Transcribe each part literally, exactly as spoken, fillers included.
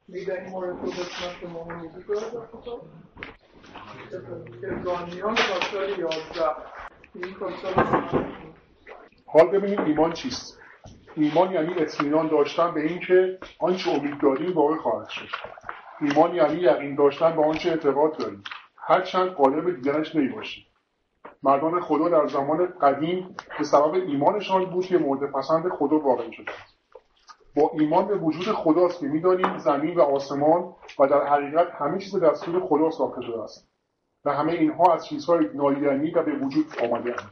میده این مورد رو قسمت مهم وجود داره در کتاب ابراهیمیان سال یازده این کتاب. حال ببینیم ایمان چیست. ایمان یعنی اطمینان داشتن به این که آنچه امید داریم واقع خواهد شد. ایمان یعنی یقین داشتن به آنچه اعتقاد داریم هرچند قادر دیدنش نمی‌باشیم. مردان خدا در زمان قدیم به سبب ایمانشان بود که مورد پسند خدا واقع شدند. با ایمان به وجود خداست که می‌دانیم زمین و آسمان و در حقیقت همه چیز دستور خدا ساخته شده است و همه اینها از چیزهای نادیدنی و به وجود آمده‌اند.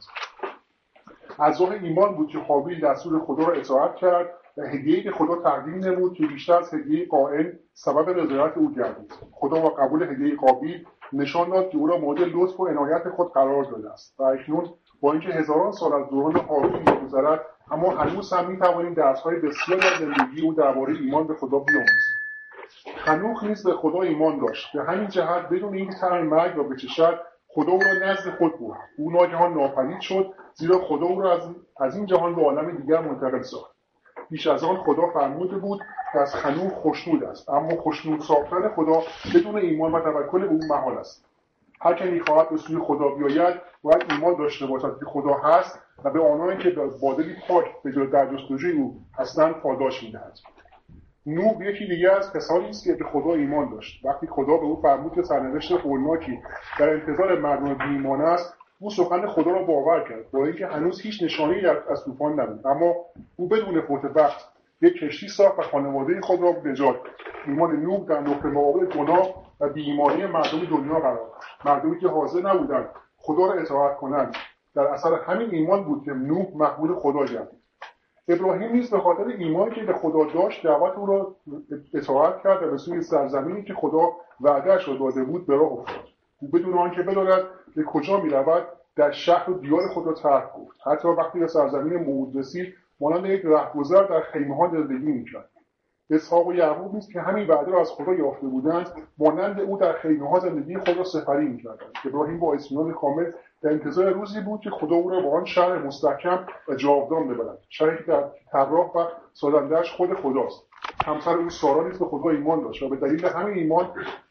از راه ایمان بود که حابیل دستور خدا را اطاعت کرد و هدیه‌ای که خدا تقدیم نمود که بیشتر از هدیه قائل سبب رضایت او گردید. خدا با قبول هدیه قابیل نشان داد که او را مورد لطف و عنایت خود قرار داده است و اکنون با اینکه هزاران سال از دوران حابیل می‌گذرد اما هنوز هم می‌توانیم درس‌های بسیاری از زندگی او درباره ایمان به خدا بیاموزیم. خنوخ نیز به خدا ایمان داشت. به همین جهت بدون اینکه طعم مرگ را بچشد خدا او را نزد خود برد. او ناگهان ناپدید شد زیرا خدا او را از, از این جهان به عالم دیگر منتقل ساخت. پیش از آن خدا فرموده بود که از خنوخ خوشنود است، اما خوشنود ساختن خدا بدون ایمان و توکل به او محال است. هر که می‌خواهد به سوی خدا بیاید باید ایمان داشته باشد که خدا هست و به آنانی که با دلی پاک به جای در جستجوی او هستند پاداش می‌دهد. نوح یکی دیگر از کسانی است که به خدا ایمان داشت. وقتی خدا به او فرمود که سرنوشت هولناکی در انتظار مردم بی‌ایمان است، او سخن خدا را باور کرد با اینکه هنوز هیچ نشانه‌ای از طوفان نبود، اما او بدون فوت وقت یک کشتی ساخت و خانواده خود را نجات داد. ایمان نوح در نقطه مقابل گناه و بی‌ایمانی مردم دنیا قرار داد. مردمی که حاضر نبودند خدا را اطاعت کنند در اثر همین ایمان بود که نوح محبوب خدا گردید. ابراهیم نیز به خاطر ایمانی که به خدا داشت دعوت او را اطاعت کرد و به سوی سرزمینی که خدا وعده‌اش را داده بود به راه افتاد. او بدون آنکه بداند به کجا می‌رود در شهر و دیار خود را ترک گفت. حتی وقتی به سرزمین موعود رسید مانند یک رهگذر در خیمه‌ها زندگی می‌کرد. اسحاق و یعقوب نیز که همین وعده را از خدا یافته بودند مانند او در خیمه‌ها زندگی خود را سپری می‌کردند. ابراهیم با اطمینان کامل در انتظار روزی بود که خدا او را به آن شهر مستحکم و جاودان ببرد، شهری که در طراح و سازنده‌اش خود خداست. همسر او سارا نیز به خدا ایمان داشت و به دلیل همین ایمان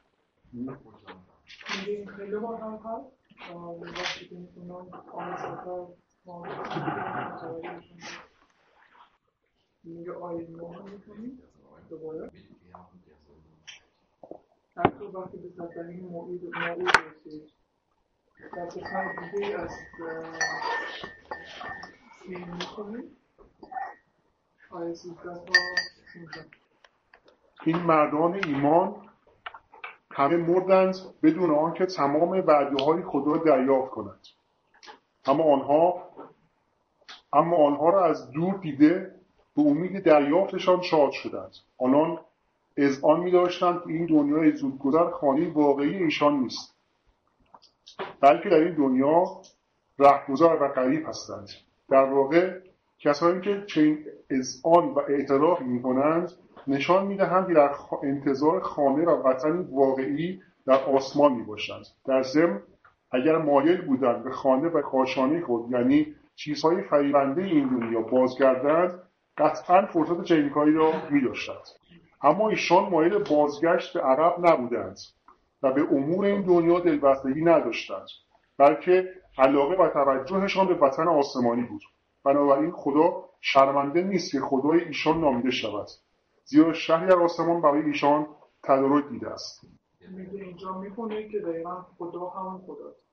این خیلی با هم هست وقتی که میتونم آنساتا میگه آیه نوح میکنیم دوباره حتی وقتی به سرزمین موعود موعود رسید در قسمت دیگه از این میکنیم آیه سیزده تا شانزده. این مردان ایمان همه مردند بدون آنکه تمام وعده‌های خدا را دریافت کنند. اما آنها اما آنها را از دور دیده به امید دریافتشان شاد شدند. آنان اذعان می‌داشتند که این دنیای زودگذر خانه واقعی ایشان نیست، بلکه در این دنیا رهگذر و غریب هستند. در واقع کسانی که چنین اذعان و اعتراف می‌کنند نشان می‌دهند که در انتظار خانه و وطنی واقعی در آسمان می‌باشند. در ضمن اگر مایل بودند به خانه و کاشانه خود یعنی چیزهای فریبنده این دنیا بازگردند قطعاً فرصت چنین کاری را می‌داشتند. اما ایشان مایل بازگشت به عقب نبودند و به امور این دنیا دلبستگی نداشتند، بلکه علاقه و توجهشان به وطن آسمانی بود. بنابراین خدا شرمنده نیست که خدای ایشان نامیده شود، زیرا شهری در آسمان برای ایشان تدارک دیده است. میگه اینجا میکنه که دقیقا خدا همون خداست.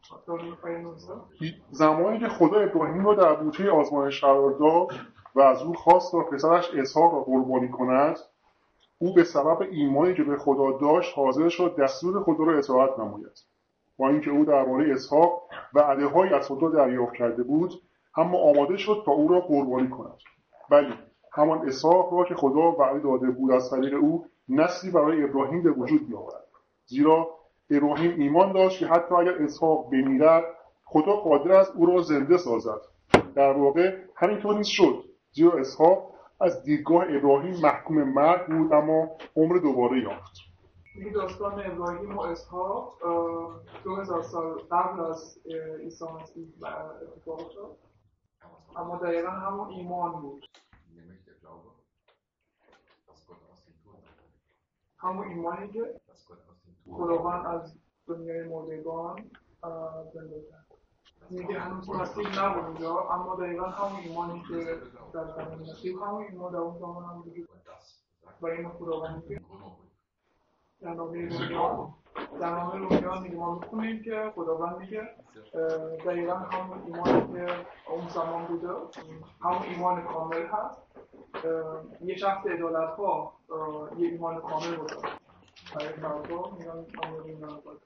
زمانی که خدا ابراهیم را در بوته آزمایش قرار داد و از او خواست تا پسرش اسحاق را قربانی کند، او به سبب ایمانی که به خدا داشت حاضر شد دستور خدا را اطاعت نماید. با اینکه او درباره اسحاق وعده‌هایی از خدا دریافت کرده بود، اما آماده شد تا او را قربانی کند. ولی همان اسحاق را که خدا وعده داده بود از طریق او نسلی برای ابراهیم به وجود بیاورد. زیرا ابراهیم ایمان داشت که حتی اگر اسحاق بمیرد خدا قادر است او را زنده سازد. در واقع همینطور نیز شد، زیرا اسحاق از دیدگاه ابراهیم محکوم مرگ بود اما عمر دوباره یافت. این داستان ابراهیم و اسحاق دو هزار سال قبل از عیسی مسیح اتفاق افتاد، اما دقیقا همون ایمان بود. همون ایمانی که خداوند از دنیای مردگان زنده کرد. میگه هنوز مسیح نبود اونجا، اما دقیقا همون ایمانی که در زمان مسیح همون ایمان در اون زمان هم وجود و این خداوندی در نامه رومیان در نامه رومیان میگه ما میخونیم که خداوند میگه دقیقا همون ایمانی که اون زمان بوده همون ایمان کامل هست. یه شخص عدالت ها یه ایمان کامل بوده برای فردا میگن نامه رومیان باید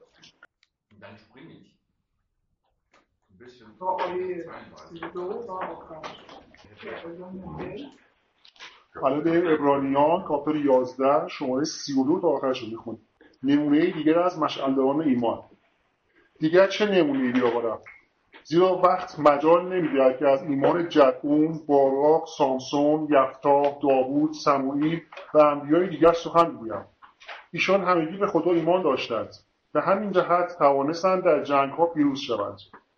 تا آیه سی و دو و آخر حالا به عبرانیان کاپیتل یازده شماره سی و دو تا آخرش رو میخونیم. نمونه دیگر از مشعلداران ایمان. دیگر چه نمونه بیاورم؟ زیرا وقت مجال نمی‌دهد که از ایمان جدعون، باراک، سامسون، یفتح، داوود، سموئیل و انبیای دیگر سخن بگویم. ایشان همگی به خدا ایمان داشتند. به همین جهت توانستند در جنگ‌ها پیروز شوند.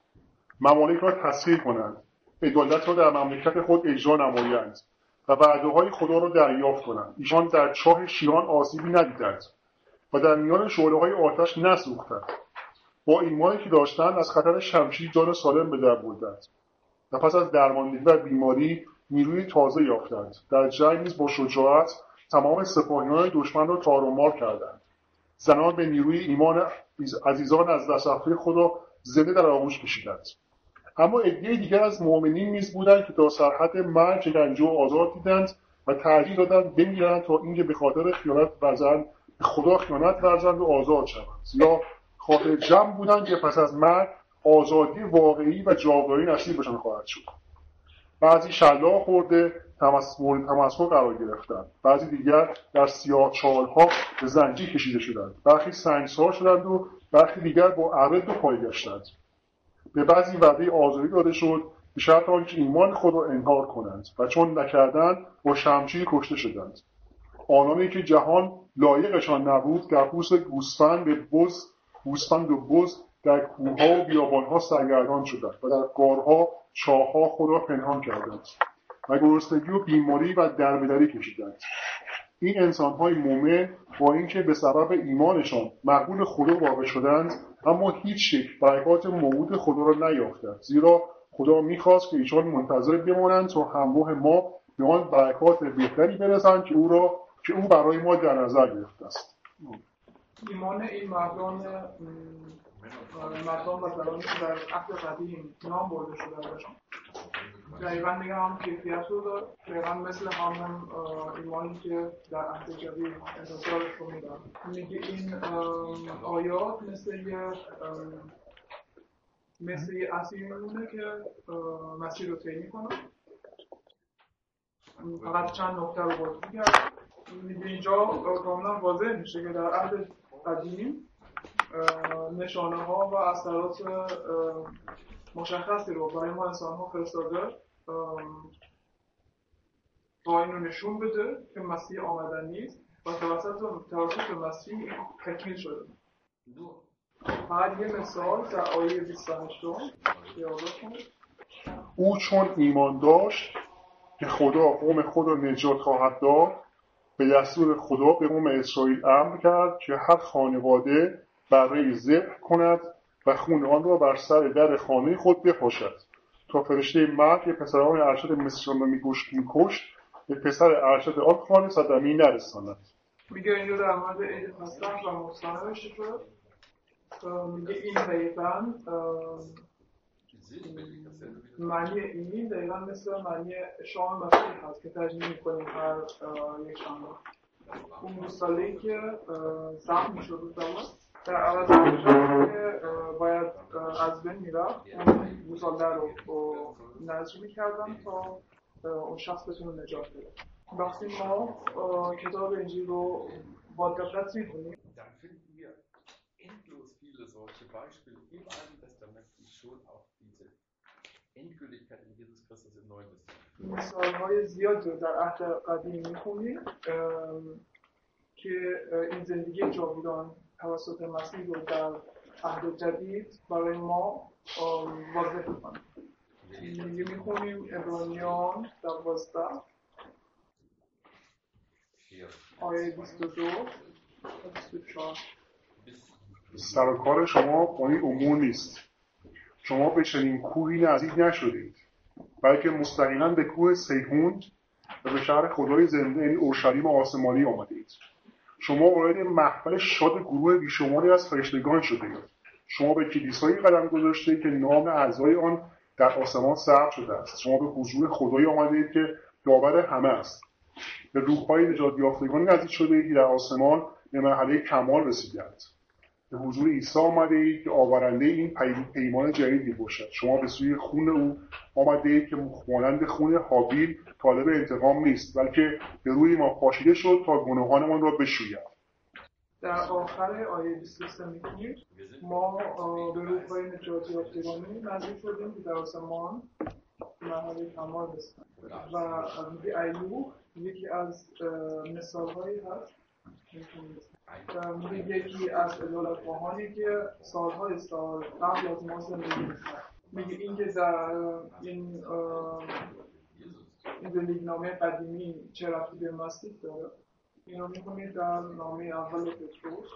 ممالک را تسخیر کنند، عدالت را در مملکت خود اجرا نمایند و وعده‌های خدا را دریافت کنند. ایشان در چاه شیران آسیبی ندیدند و در میان شعله‌های آتش نسوختند. با ایمانی که داشتند از خطر شمشیر جان سالم به در بردند و پس از درماندگی و بیماری نیروی تازه یافتند. در جنگ نیز با شجاعت تمام سپاهیان دشمن را تار و مار کردند. زنان به نیروی ایمان عزیزان از دست رفته خود را زنده در آغوش کشیدند. اما عده دیگر از مؤمنین نیز بودند که تا سرحد مرگ رنجه و آزار دیدند و ترجیح دادند بمیرند تا اینکه به خاطر خیانت ورزند به خدا خیانت ورزند و آزاد شوند. یا خاطر جمع بودند که پس از مرگ آزادی واقعی و جاودانی نصیبشان خواهد شد. بعضی شلاق خورده مورد تمسخر قرار گرفتند، بعضی دیگر در سیاه چالها به زنجیر کشیده شدند، برخی سنگسار شدند و برخی دیگر با اره دو پای گشتند. به بعضی وعده آزادی داده شد به شرط آنکه ایمان خود را انکار کنند و چون نکردند با شمشیر کشته شدند. آنانی که جهان لایقشان نبود در پوست گوسفند به بز گوسفند و بز در کوه‌ها و بیابان‌ها سرگردان شدند و در غارها چاه‌ها خود را پنهان کردند و گرسنگی و بیماری و دربدری کشیدند. این انسان‌های مومن با اینکه به سبب ایمانشان مقبول خدا واقع شدند، اما هیچ یک برکات موعود خدا را نیافتند، زیرا خدا می‌خواست که ایشان منتظر بمانند تا همراه ما به آن برکات بهتری برسند که او را که او برای ما در نظر گرفته است. ایمان این مردان مردان و زنانی که در عهد قدیم نام برده شده ازشان دقیقا میگه هم کیفیت رو داره، دقیقا مثل همون ایمانی که در عهد جدید انتظارش رو میدن. میگه این آیات مثل یه مثل یه اسیری میمونه که مسیر رو طی میکنه. فقط چند نکته رو بازی کرد. میگه اینجا کاملا واضح میشه که در عهد قدیم نشانه ها و اثرات مشخصی رو برای ما انسان ها فرستاده تا این رو نشون بده که مسیح آمدن نیست و توسط توسط مسیح تکمیل شده. فقط یه مثال در آیه بیست و هشت او چون ایمان داشت که خدا قوم خود را نجات خواهد داد، به دستور خدا به قوم اسرائیل امر کرد که هر خانواده برای ذبح کند و خون آن را بر سر در خانه خود بپاشد تا فرشته مرگ پسران ارشد مصریان را می‌کشت به پسر ارشد آن خانه صدمه‌ای نرساند. میگه اینجا در مورد عید پسخ و مصطنع بشه شد. میگه این دقیقاً معنی این دقیقاً مثل معنی شام مسیح هست که تجمیع میکنیم هر یک شنبه. اون گوساله‌ای که زخم میشد رو زمان در عوض میشد که باید از بین میرفت، اون گوساله رو نذر میکردن تا اون شخص بتونه نجات بده. وقتی ما کتاب انجیل رو با دقت میکنیم endlos viele solche Beispiele im Alten Testament, die schon auch diese Endgültigkeit in Jesus Christus im Neuen Testament. مثال‌های زیادی رو در عهد قدیم می‌خونیم که این زندگی جاودان توسط مسیح رو در عهد جدید برای ما واضح می‌کنه. میگه می‌خونیم عبرانیان دوازده آیه بیست و دو سر و کار شما با این امور نیست. شما به چنین کوهی نزدیک نشدید، بلکه مستقیما به کوه سیحون و به شهر خدای زنده یعنی اورشلیم آسمانی آمدید. شما وارد محفل شاد گروه بیشماری از فرشتگان شدید. شما به کلیسایی قدم گذاشتید که نام اعضای آن در آسمان ثبت شده است. شما به حضور خدای آمدید که داور همه است. به روح‌های نجات یافتگان نزدیک شدید که در آسمان به مرحله کمال رسیدند. به حضور عیسی آمدید که آورنده این پیمان جدیدی باشد. شما به سوی خون او آمدید که مانند خون هابیل طالب انتقام نیست، بلکه به روی ما پاشیده شد تا گناهانمان را بشوید. در آخر آیه بیست و سه میگه ما به روح‌های نجات یافتگانی نزدیک شدیم که در آسمان مرحله کمال رسیدند. و میگه ایوب یکی از مثال‌هایی هست میگه یکی از عدالت‌خواهانی که سالهای سال قبل از ما زندگی می‌کرد. میگه این که در این این زندگینامه قدیمی چه ربطی به مسیح داره؟ اینو می‌خونید در نامه اول پتروس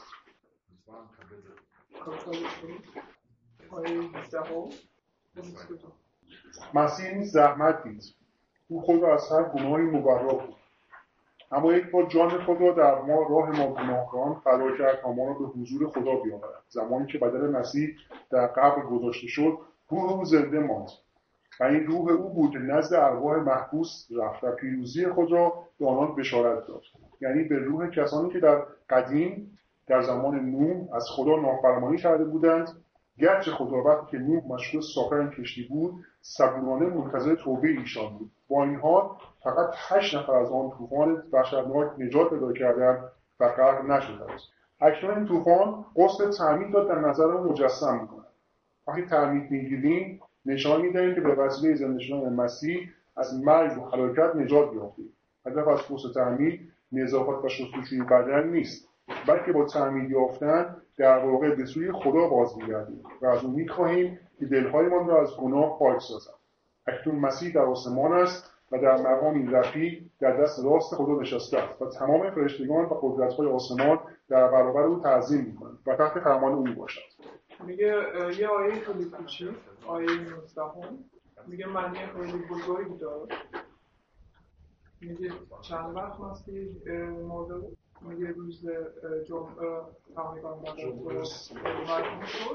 مسیح نیز زحمت دید. او خود را از هر گناهی مبرا بود، اما یک بار جان خود را در ما راه ما گناهکاران فدا کرد تا ما را به حضور خدا بیاورد. زمانی که بدن مسیح در قبر گذاشته شد، روح او زنده ماند و این روح او بود که نزد ارواح محبوس رفت و پیروزی خود را به آنان بشارت داد. یعنی به روح کسانی که در قدیم در زمان نوح از خدا نافرمانی کرده بودند، گرچه خدا وقتی که نوح مشغول ساخت این کشتی بود صبورانه منتظر توبه ایشان بود. با این حال فقط هشت نفر از آن طوفان وحشتناک نجات پیدا کردند و غرق نشدند. اکنون این طوفان قصد تعمید را در نظرمون مجسم می‌کند. وقتی تعمید می‌گیریم نشان می‌دهیم که به وسیله زنده شدن مسیح از مرگ و هلاکت نجات یافتیم. هدف از قصد تعمید نظافت و شستشوی بدن نیست، بلکه با تعمید یافتن در واقع به سوی خدا باز می‌گردیم و از او می‌خواهیم که دل‌هایمان را از گناه پاک سازد. اکنون مسیح در آسمان است و در مقامی رفیع در دست راست خدا نشسته است و تمام فرشتگان و قدرت‌های آسمان در برابر او تعظیم می‌کنند و تحت فرمان او می‌باشند. میگه یه آیه خیلی کوچیک، آیه نوزدهم میگه معنی خیلی بزرگی داره. میگه چند وقت مسیح مرده؟ میگه روز جمعه تقریبا بعد از مرگ شد.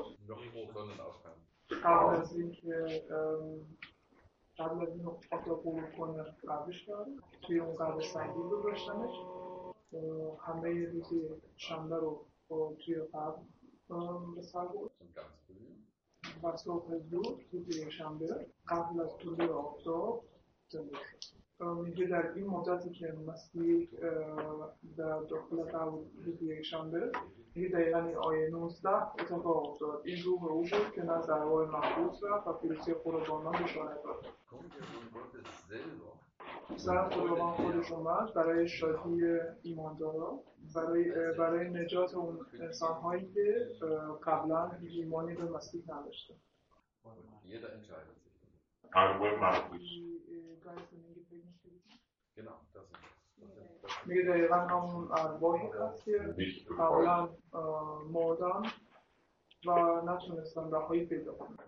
قبل از اینکه قبل از این آتا قبول کنه قبلش کرد توی اون قبل سنگی رو داشتنش. همه روز شنبه رو توی قبل به سر بود و صبح زود روز شنبه قبل از طلوع آفتاب زنده شد. میگه در این مدتی که مسیح در داخل قبر روز یکشنبه میگه دقیقا این آیه نوزده اتفاق افتاد. این روح او بود که نزد ارواح محبوس رفت و پیروزی خداوندان بشارت داد. سر خداوند خودش اومد برای شادی ایمانداران، برای برای نجات اون انسان‌هایی که قبلا ایمانی به مسیح نداشتن. ارواح محبوس میگه دقیقا همون ارواحی هست که قبلا مردن و نتونستن رهایی پیدا کنن.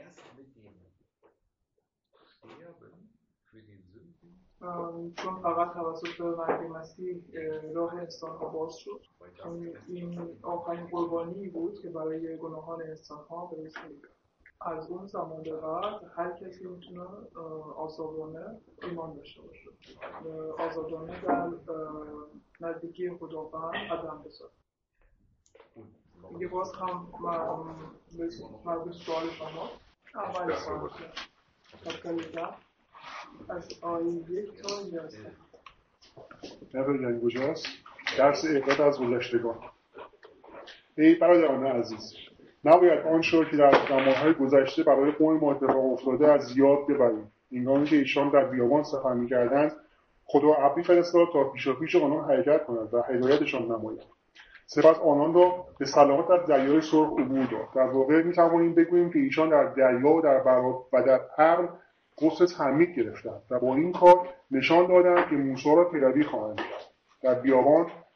چون فقط توسط مرگ مسیح راه انسان‌ها باز شد. این آخرین قربانی بود که برای گناهان انسان‌ها به رسید. از اون زمان به بعد هر کسی میتونه آزادانه ایمان داشته باشه، آزادانه در نزدیکی خداوند قدم بذاره. دیگه باز هم مربوط سوال شما اول سوال تکلیف از آیه یک تا یازده. نبودن کجاست؟ درس عبرت از گذشتگان. ای برادران عزیز، نباید آن شد که در زمانهای گذشته برای قوم ما اتفاق افتاده از یاد ببریم. هنگامی که ایشان در بیابان سفر می‌کردند، خدا ابری فرستاد تا پیشاپیش آنان حرکت کند و هدایتشان نماید. سپس آنان را به سلامت از دریای سرخ عبور داد. در واقع می‌توانیم بگوییم که ایشان در دریا و در برا و در عرض قصد تعمید گرفتند و با این کار نشان دادند که موسی را پیروی خواهند کرد. در بیابان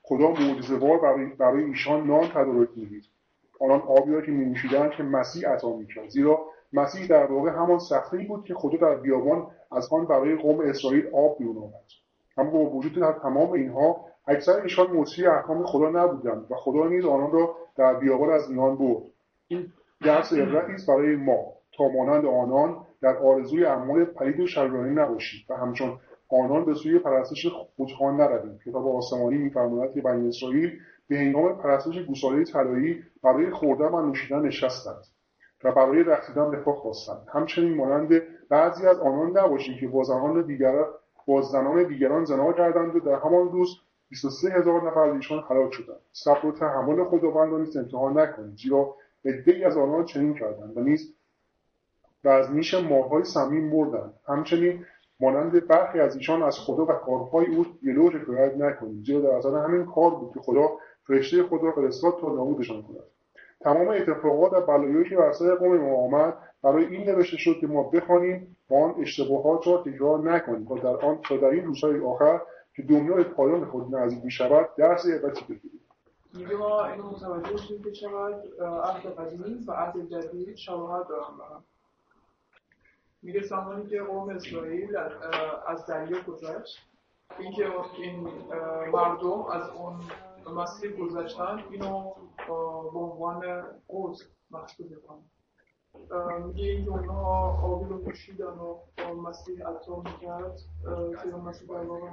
خدا معجزه‌وار برای برای ایشان نان تدارک می‌دید. آنان آبی را که می‌نوشیدند که مسیح عطا می‌کرد، زیرا مسیح در واقع همان صخره‌ای بود که خدا در بیابان از آن برای قوم اسرائیل آب بیرون آورد. اما با وجود در تمام اینها اکثر ایشان مطیع احکام خدا نبودند و خدا نیز آنان را در بیابان از میان برد. این درس عبرتی است برای ما تا مانند آنان در آرزوی اعمال پلید و شرورانه نباشید و همچون آنان به سوی پرستش بت‌ها نرویم. کتاب آسمانی می‌فرماید که بنی اسرائیل به هنگام پرستش گوساله طلایی برای خوردن و نوشیدن نشستند و برای رقصیدن به پا خواستند. همچنین مانند بعضی از آنان نباشید که با زنان دیگر با زنان دیگران زنا کردند و در همان روز بیست و سه هزار نفر از ایشان هلاک شدند. صبر و تحمل خداوند را نیز امتحان نکنید، زیرا عده‌ای از آنان چنین کردند و نیز و از نیش مارهای سمی مردند. همچنین مانند برخی از ایشان از خدا و کارهای او گله و شکایت نکنید، زیرا در اثر همین کار بود که خدا فرشته خود را فرستاد تا نابودشان کند. تمام اتفاقات و بلایایی که بر سر قوم ما آمد برای این نوشته شد که ما بخوانیم و آن اشتباهات را تکرار نکنیم و در آن تا در این روزهای آخر که دنیا به پایان خود نزدیک می‌شود درس عبرتی بگیریم. میگه ما اینو متوجه شدیم که چقدر عهد قدیم و عهد جدید شباهت دارن به هم. میگه زمانی که قوم اسرائیل از دریا گذشت، اینکه این مردم از اون مسیر گذشتن اینو به عنوان قوس محسوب میکنن. میگه اینکه اونها آبی رو نوشیدن و مسیح عطا میکرد که مسیح در واقع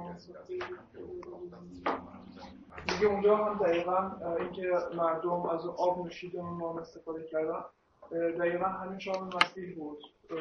میگه اونجا هم دقیقا اینکه مردم از آب نوشیدن و نام استفاده کردن دقیقا همین شام مسیح بود.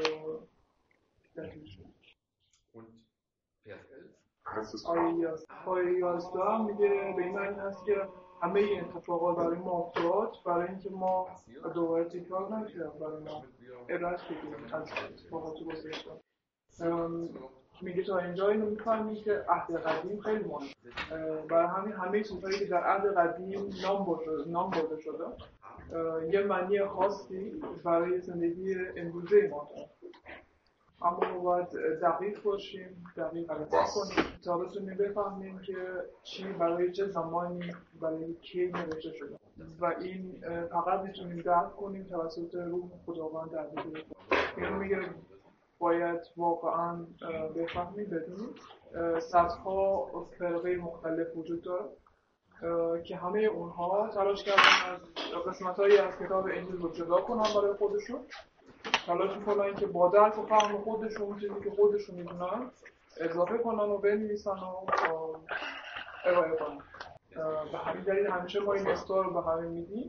آیه یازده میگه به این معنی هست که همه این اتفاقات برای ما افتاد برای اینکه ما دوباره تکرار نکنیم، برای ما عبرت بگیریم از اتفاقات گذشته. میگه تا اینجا اینو میفهمیم که عهد قدیم خیلی مهمه. برای همین همه چیزهایی که در عهد قدیم نام برده نام برده شده یه معنی خاصی برای زندگی امروزه ما داره. اما باید دقیق باشیم، دقیق غلطی کنیم تا بتونیم بفهمیم که چی برای چه زمانی برای کی نوشته شده و این فقط میتونیم درک کنیم توسط روح خداوند در دل. اینو میگه باید واقعا بفهمیم، بدونیم صدها فرقه مختلف وجود داره که همه اونها تلاش کردن از قسمت‌هایی از کتاب انجیل رو جدا کنن برای خودشون، تلاش میکنن که با درک و فهم خودشون چیزی که خودشون میدونن اضافه کنن و بنویسن و ارائه کنن. به همین دلیل همیشه ما این استار رو به همین میدیم.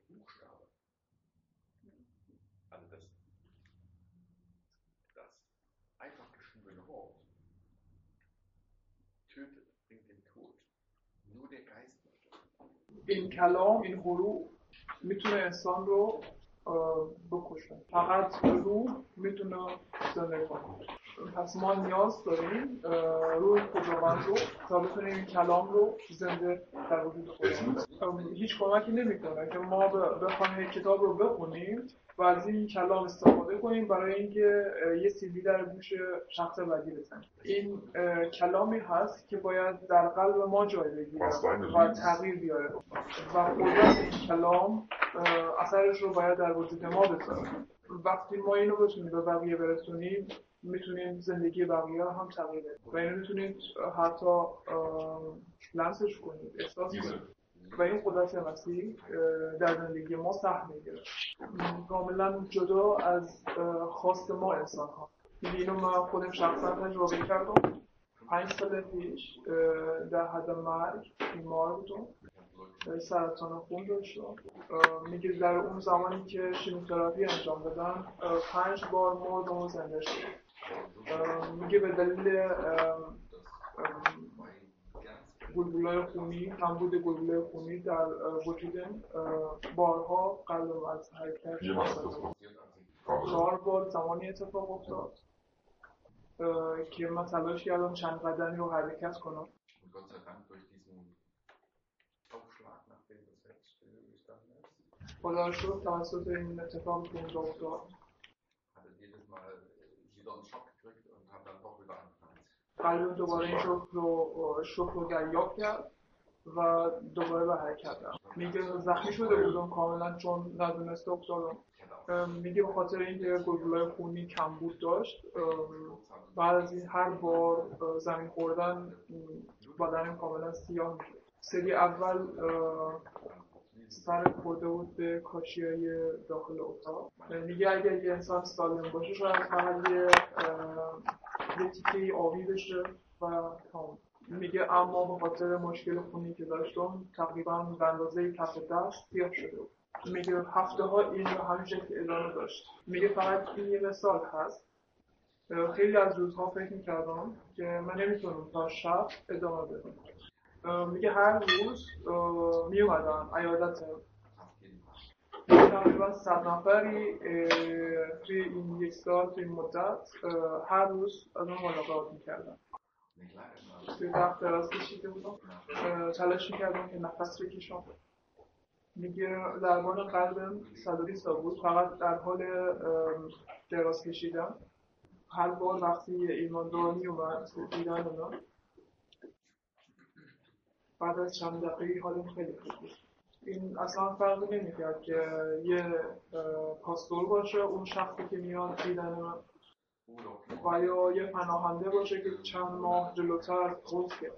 این کلام، این حروف میتونه انسان رو بکشه، فقط روح میتونه زنده کنه. پس ما نیاز داریم روح خداوند رو تا بتونیم این کلام رو زنده در وجود خودمون. هیچ کمکی نمیکنه که ما بخوایم کتاب رو بخونیم و از این کلام استفاده کنیم برای اینکه یه سیدی در گوش شخص بعدی بزنیم. این کلامی هست که باید در قلب ما جای بگیره و تغییر بیاره و قدرت این کلام اثرش رو باید در وجود ما بذاره. وقتی ما اینو بتونیم به بقیه برسونیم میتونیم زندگی بقیه هم تغییر بدیم و اینو میتونید حتی لمسش کنید، احساس کنید و این قدرت مسیح در زندگی ما سهم میگیره کاملا جدا از خواست ما انسان ها. اینو من خودم شخصا تجربه کردم. پنج سال پیش در حد مرگ بیمار بودم، سرطان خون داشتم. میگه در اون زمانی که شیمیوتراپی انجام دادن پنج بار مردم و زنده شدم. میگه به دلیل گلبولای خونی، کمبود گلبولای خونی در وجودم بارها قلبم از حرکت شد. چهار بار زمانی اتفاق افتاد که من تلاش کردم چند قدمی رو حرکت کنم. خدا رو شکر توسط این اتفاق که اونجا افتاد قلبم دوباره این شکر رو شکر رو دریافت کرد و دوباره به حرکت رفت. میگه زخمی شده بودم کاملا چون ندونسته افتادم. میگه به خاطر اینکه گلوله‌های خونی کمبود داشت، بعد از این هر بار زمین خوردن بدنم کاملا سیاه میشد. سری اول سر خورده بود به کاشیای داخل اتاق. میگه اگر یه انسان سالم باشه شاید فقط یه یه تیکه آبی بشه و تمام. میگه اما به خاطر مشکل خونی که داشتم تقریبا به اندازه کف دست سیاه شده بود. میگه هفته ها این رو همین شکل ادامه داشت. میگه فقط این یه مثال هست. خیلی از روزها فکر میکردم که من نمیتونم تا شب ادامه بدم. میگه هر روز می اومدن عیادت تقریبا صد نفری توی این یک سال توی این مدت هر روز از اون ملاقات میکردن. توی وقت دراز کشیده بودم تلاش میکردم که نفس بکشم. میگه ضربان قلبم صد و بیست تا بود فقط در حال دراز کشیدن. هر بار وقتی ایماندار می اومد دیدن اونا بعد از چند دقیقه حالم خیلی خوب بود. این اصلا فرق نمی‌کرد که یه پاستور باشه اون شخصی که میاد دیدن من و یا یه پناهنده باشه که چند ماه جلوتر قدس کرد.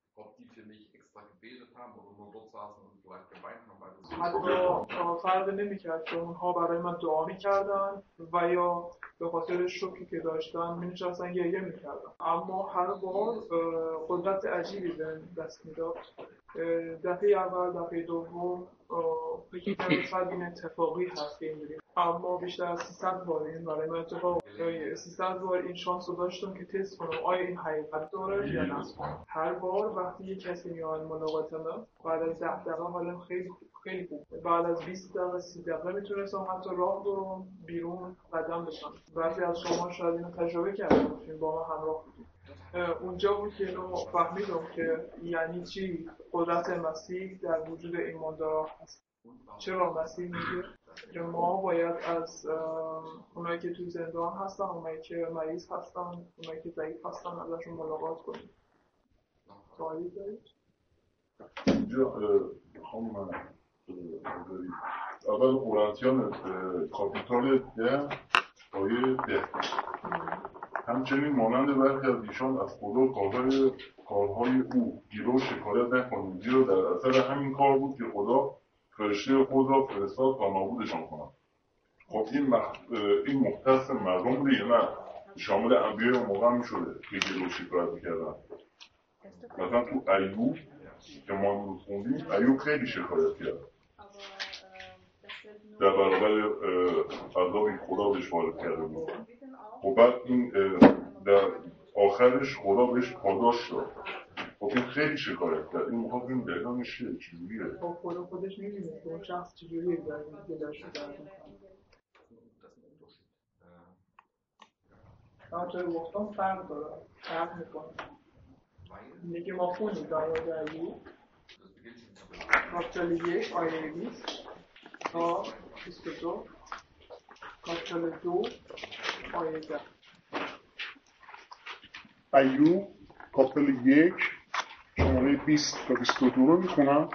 حتی فرق نمی‌کرد که اونها برای من دعا می‌کردن و یا به خاطر شوکی که داشتن می‌نشستن گریه می‌کردن. اما هر بار قدرت عجیبی به دست می‌داد. دفعه اول دفعه دوم فکر می‌کردم شاید این اتفاقی هست که اینجوری، اما بیشتر از سیصد بار این برای من اتفاق سیصد بار این شانس رو داشتم که تست کنم آیا این حقیقت داره یا نه. هر بار وقتی یک کسی میاد ملاقات من بعد از ده دقیقه حالم خیلی خیلی خوب. بعد از بیست دقیقه سی دقیقه میتونستم حتی راه برم بیرون قدم بزنم. بعضی از شما شاید اینو تجربه کردید چون با من همراه بودید. اونجا بود که اینو فهمیدم که یعنی چی قدرت مسیح در وجود ایمانداران هست. چرا مسیح میگه که ما باید از اونایی که تو زندان هستن، اونایی که مریض هستن، اونایی که ضعیف هستن ازشون ملاقات کنیم. سوالی دارید؟ اینجا میخوام من اول قرنتیان کاپیتال ده آیه ده همچنین مانند برخی از ایشان از خدا کارهای کارهای او گیرو شکایت نکنید، زیرا در اثر همین کار بود که خدا فرشته خود را فرستاد تا نابودشان کند. خب این مخ... این مختص مردم بوده یا نه؟ شامل انبیاء و موقع می شده که گیرو شکایت میکردن. مثلا تو ایوب که ما امروز خوندیم ایوب خیلی شکایت کرد در برابر عذابی خدا بهش وارد کرده بود. خب بعد این در آخرش خدا بهش پاداش داد. خب این خیلی شکایت کرد. این میخواد این دقیقانش چیه؟ چجوریه؟ خب خدا خودش میبینه که اون شخص چجوریه در این داشته دارد همونطوری گفتم فرق داره، فرق میکنه. میگه ما خونیم در مورد ایوب کاپیتال یک آیه بیست تا بیست و دو، کاپیتال دو آیه ده. ایوب کاپیتال یک شماره بیست تا بیست و دو رو میخونم.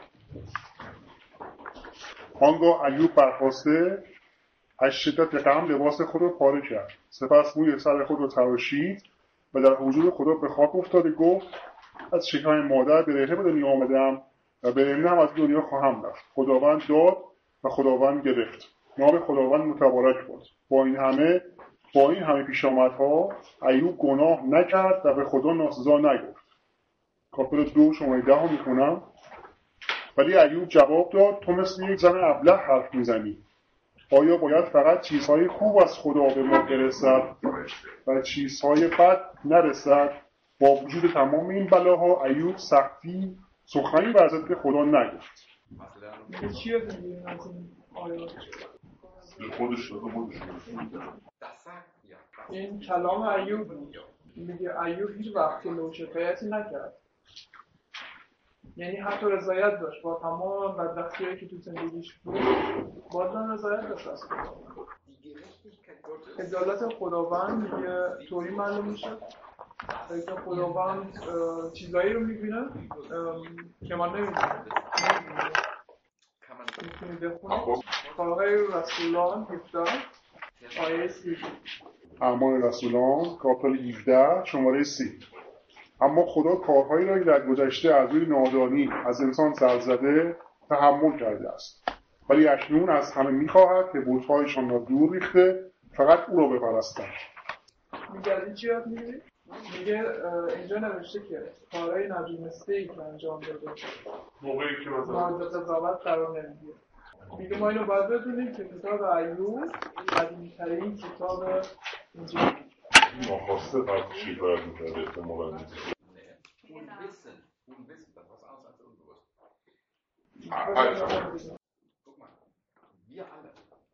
آنگاه ایوب برخاسته از شدت غم لباس خود را پاره کرد، سپس موی سر خود را تراشید و در حضور خدا به خاک افتاده گفت از شکم مادر برهنه به دنیا آمدم و برهنه هم از دنیا خواهم رفت. خداوند داد و خداوند گرفت، نام خداوند متبارک باد. با این همه با این همه پیشامدها ایوب گناه نکرد و به خدا ناسزا نگفت. کاپیتال دو شماره ده رو میخونم. ولی ایوب جواب داد تو مثل یک زن ابله حرف میزنی. آیا باید فقط چیزهای خوب از خدا به ما برسد و چیزهای بد نرسد؟ با وجود تمام این بلاها ایوب سختی سخنی بر ضد خدا نگفت. چی رو میگیم از این آیات؟ خودش داده خودش این کلام ایوب بود. میگه ایوب هیچ وقت که شکایتی نکرد، یعنی حتی رضایت داشت با تمام بدبختی‌هایی که تو زندگیش بود، بازم رضایت داشت از خداوند. عدالت خداوند میگه طوری معلوم میشه که خداوند چیزایی رو میبینه که ما نمیبینیم. میتونید بخونید کارهای رسولان هفده آیه سی. اعمال رسولان کاپیتال هفده شماره سی. اما خدا کارهایی را که در گذشته از روی نادانی از انسان سر زده تحمل کرده است، ولی اکنون از همه می‌خواهد که بت‌هایشان را دور ریخته فقط او را بپرستند. میگه از این چی یاد میگیری؟ میگه اینجا نوشته که کارهای ندونسته‌ای که انجام داده موقعی که مثلا مورد قضاوت قرار نمیگیره. میگه ما اینو باید بدونیم که کتاب ایوب قدیمی‌ترین کتاب اینجا ناخواسته تفسیر باید می‌کرده احتمالاً. Unwissen, Unwissen, das was anderes als unbewusst. Guck mal, wir alle.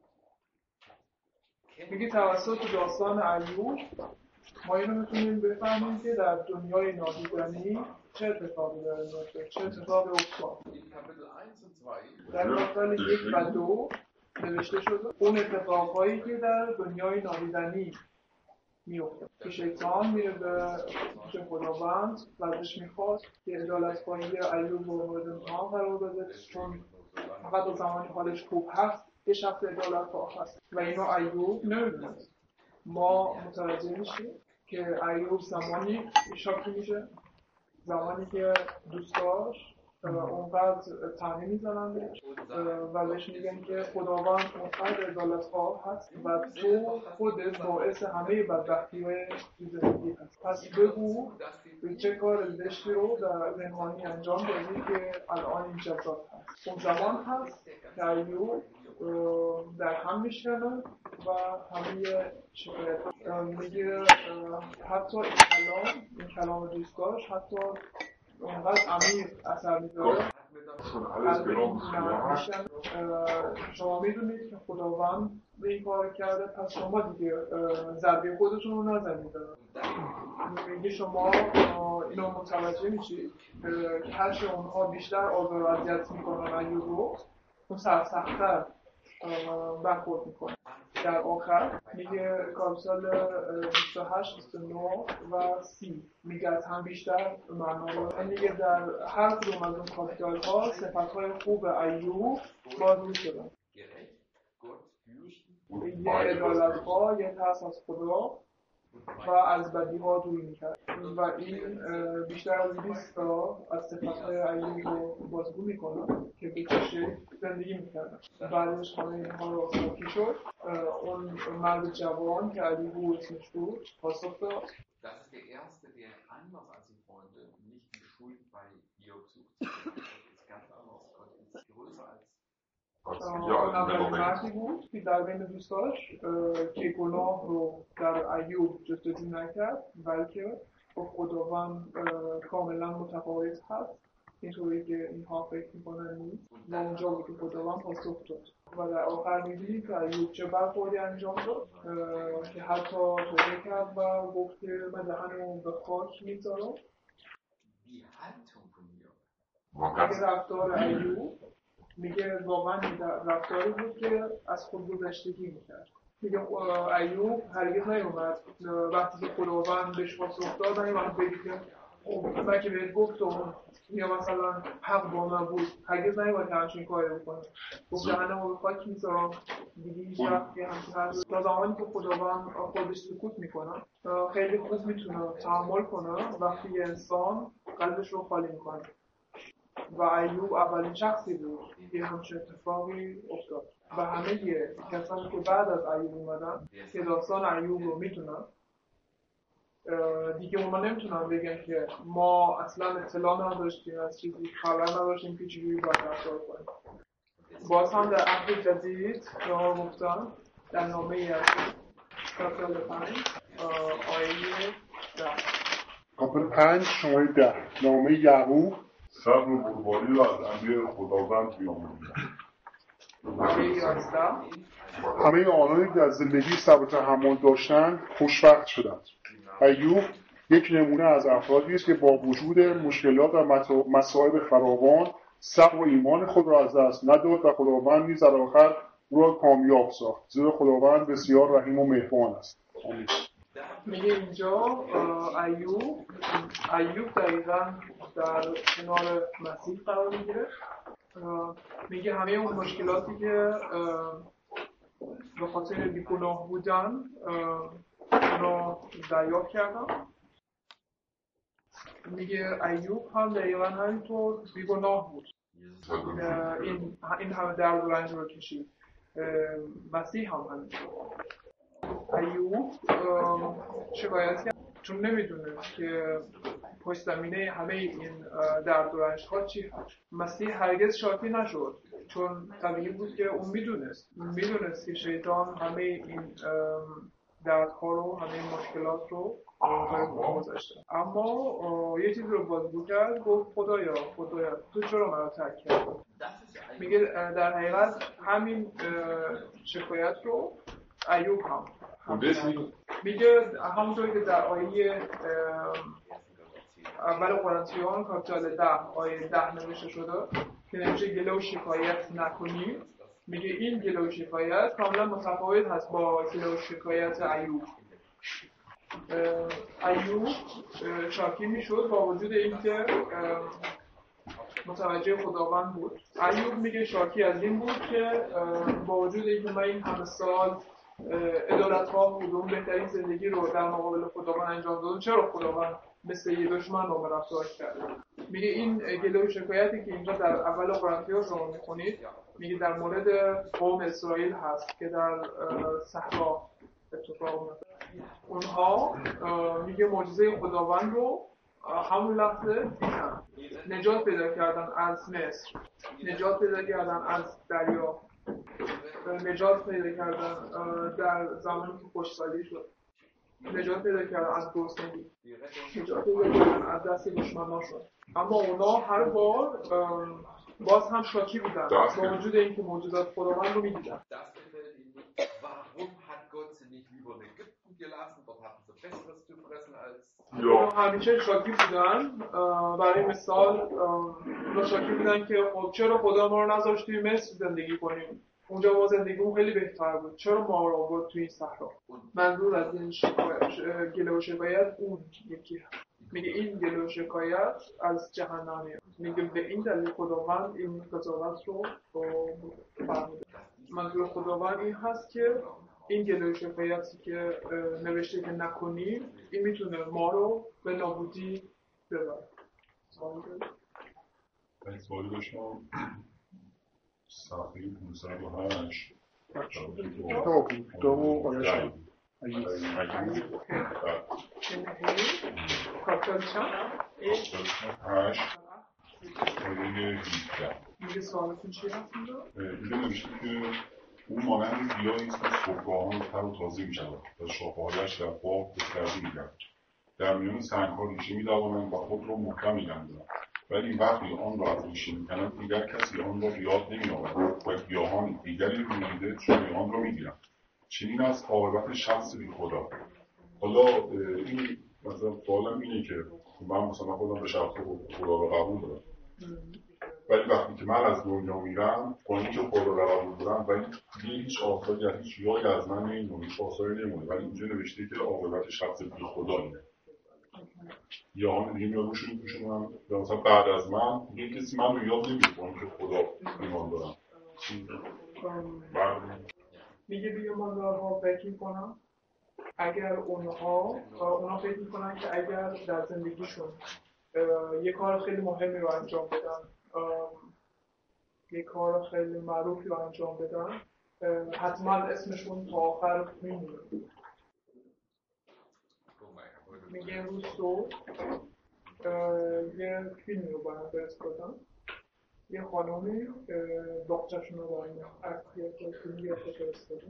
میگه توسط داستان ایوب ما اینو میتونیم بفهمیم که در دنیای نادیدنی چه اتفاقی داره میفته، چه اتفاقی افتاد. در فصل یک و دو نوشته شده اون اتفاقهایی که در دنیای نادیدنی میفته که شیطان میره به پیش خداوند و ازش میخواد که عدالت‌خواهی ایوب رو مورد امتحان قرار بده، چون فقط از زمانی حالش خوب هست یه شخص عدالت‌خواه هست و اینو ایوب نمیدونه. ما متوجه میشیم که ایوب زمانی شاکی میشه، زمانی که دوستاش اونقدر طعنه میزنن بهش و بهش میگن که خداوند اونقدر عدالت‌خواه هست و تو خودت باعث همه بدبختی‌های زندگی هست. پس بگو چه کار زشتی رو در زندگی انجام دادی که الان این جزات هست. اون زمان هست که ایوب در هم میشکنه و همه شکایت میگه حتی این کلام این کلام دوستاش حتی اونقدر عمیق اثر میذاره. شما میدونید که خداوند به این کار کرده، پس شما دیگه ضربه خودتون رو نزنید. میگه شما اینو متوجه میشید که هرچی اونها بیشتر آزار و اذیت میکنن ایوب رو اون سرسخت‌تر برخورد میکنه. در آخر میگه کارسال بیست و هشت، بیست و نه و سی میگه از هم بیشتر معنا رو میگه در هر کدوم از اون کاپیتال ها صفت‌های خوب ایوب بازگو شدن. یه عدالت‌خواه، یه ترس از خدا و از بدی‌ها دوری میکرد و این بیشتر از بیست تا از صفت‌های ایوب رو بازگو میکنه که به چه شکل زندگی میکردن. بعدش همه اینها رو ساکی شد. اون مرد جوان که ایوب اسمش بود پاسخ داد. Das ist der erste, der anders als die Freunde nicht die Schuld bei Hiob sucht. Das ist ganz anders. Gott ist größer als اون اولین مردی بود که در بین دوستاش که گناه رو در ایوب جستجو نکرد بلکه با خداوند کاملا متفاوت هست، اینطوری که اینها فکر میکنن نیست و اونجا بود که خداوند پاسخ داد و در آخر میبینیم که ایوب چه برخوردی انجام داد که حتی توبه کرد و گفت که من دهنمو به خاک میذارم. اگه رفتار ایوب میگه واقعا رفتاری بود که از خود گذشتگی میکرد. میگه ایوب هرگز نیومد وقتی که خداوند بهش پاسخ داد نیومد بگه که من که بهت گفتم یا مثلا حق با من بود، هرگز نیومد که همچین کاری بکنه. گفت جهنم رو به خاک میذارم دیگه هیچ وقت که همچین حرف. تا زمانی که خداوند خودش سکوت میکنه خیلی خوب میتونه تحمل کنه وقتی یه انسان قلبش رو خالی میکنه و ایوب اولین شخصی بود که همچین اتفاقی افتاد و همه کسانی که بعد از ایوب اومدن که داستان ایوب رو میتونن دیگه اونا نمیتونن بگن که ما اصلا اطلاع نداشتیم از چیزی، خبر نداشتیم که چجوری باید رفتار کنیم. باز هم در عهد جدید که ها گفتن در نامه یعقوب کاپیتال پنج آیه ده کاپیتال پنج شماره ده نامه یعقوب صبر و بردباری را از امیر خداوند بیاموزید. آیه یازده همه آنانی که از زندگی صبر و تحمل داشتند خوشبخت شدند. ایوب یک نمونه از افرادی است که با وجود مشکلات و مصائب فراوان صبر و ایمان خود را از دست نداد و خداوند نیز در آخر او را کامیاب ساخت، زیرا خداوند بسیار رحیم و مهربان است. آمین. میگه اینجا ایوب ایوب دقیقا در کنار مسیح قرار میگیره. میگه همه اون مشکلاتی که به خاطر بیگناه بودن اونا دریافت کردن. میگه ایوب هم دقیقا همینطور بیگناه بود. این این همه درد و رنج رو کشید. مسیح هم همینطور. ایوب شکایتی چون نمیدونه که پشت زمینه همه این درد و رنج ها چی هست. مسیح هرگز شاکی نشد چون طبیعی بود که اون میدونست میدونست که شیطان همه این دردها رو همه این مشکلات رو برای ما گذاشته. اما یه چیزی رو بازگو کرد، گفت خدایا خدایا تو چرا منو ترک کردی؟ میگه در حقیقت همین شکایت رو ایوب هم میگه همونطوری که در آیه اول قرنتیان کاپیتال ده آیه ده نوشته شده که نمیشه گله و شکایت نکنی. میگه این گله و شکایت کاملا متفاوت هست با گله و شکایت ایوب. ایوب شاکی میشد با وجود اینکه متوجه خداوند بود. ایوب میگه شاکی از این بود که با وجود اینکه من این همه سال عدالت‌ها بود اون بهترین زندگی رو در مقابل خداوند انجام دادم، چرا خداوند مثل یه دشمن با من رفتار کرد؟ میگه این گله و شکایتی که اینجا در اول قرنتیان شما میخونید میگه در مورد قوم اسرائیل هست که در صحرا اتفاق افتاد. اونها میگه معجزه خداوند رو همون لحظه دیدن، نجات پیدا کردن از مصر، نجات پیدا کردن از دریا، نجات پیدا کردن در زمانی که خشکسالی شد، نجات پیدا کردن از گرسنگی، نجات پیدا کردن از دست دشمناشون. اما اونا هر بار باز هم شاکی بودن با وجود اینکه موجودات خداوند رو می‌دیدن. اونا همیشه شاکی بودن. برای مثال اونا شاکی بودن که خب چرا خدا ما رو نذاشت توی مصر زندگی کنیم؟ اونجا ما زندگیمون خیلی بهتر بود، چرا ما رو آورد توی این صحرا؟ منظور از این شکایت گله و شکایت اون یکی هست. میگه این گله و شکایت از جهنمیه. میگه به این دلیل خداوند این قضاوت رو فرموده. منظور خداوند این هست که این گله و شکایتی که نوشته که نکنیم این میتونه ما رو به نابودی ببره. این سوالی داشتم صفحه پانصد و هشت کتاب کتاب و آیه کاپیتال چند؟ هشت آیه هیچده. میگه سوالتون چی هست اینجا؟ اینجا نوشته که اون مانند گیاهی است که صبحگاهان تر و تازه می‌شود و شاخه‌هایش در باغ گسترده می‌گردد. در میان سنگ‌ها ریشه می‌دوانند و خود را محکم می‌بندند. ولی وقتی آن را از ریشه می‌کنند دیگر کسی آن را به یاد نمی‌آورد و گیاهان دیگری می‌دیده جای آن را می‌گیرند. چنین است عاقبت شخص بی‌خدا. حالا این مثلا سوالم اینه که من مثلا خودم به شخص خدا را قبول دارم، ولی وقتی که من از دنیا میرم با اینکه خدا را قبول دارم ولی دیگه هیچ آثاری یا هیچ یادی از من نمیمونه، هیچ آثاری نمیمونه، ولی اینجا نوشته که عاقبت شخص بی‌خدا اینه. یا آن دیگه میاد روشون میپوشونم یا مثلا بعد از من دیگه کسی من رو یاد نمیده با اینکه خدا ایمان دارم. میگه بیماندارها فکر میکنم اگر اونها اونها فکر میکنن که اگر در زندگیشون یه کار خیلی مهمی رو انجام بدن، یه کار خیلی معروفی رو انجام بدن، حتما اسمشون تا آخر میمونه. میگه امروز صبح یه فیلمی رو برام فرستادن، یه خانومی دخترشون رو با این اکتیه فیلمی رو فرستادن.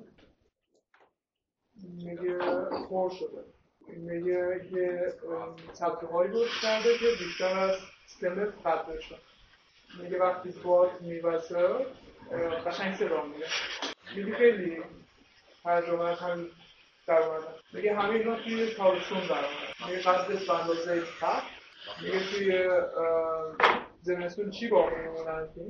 میگه خور شده، میگه یه سبزه هایی روش کرده که بیشتر از سمت قد بشه. میگه وقتی باد میوزه قشنگ صدا میده. میگه خیلی ترجمه هم در اومده. میگه همه اینا توی تابستون در اومده. میگه قدش به اندازه خط. میگه توی زمستون چی باقی میمونن که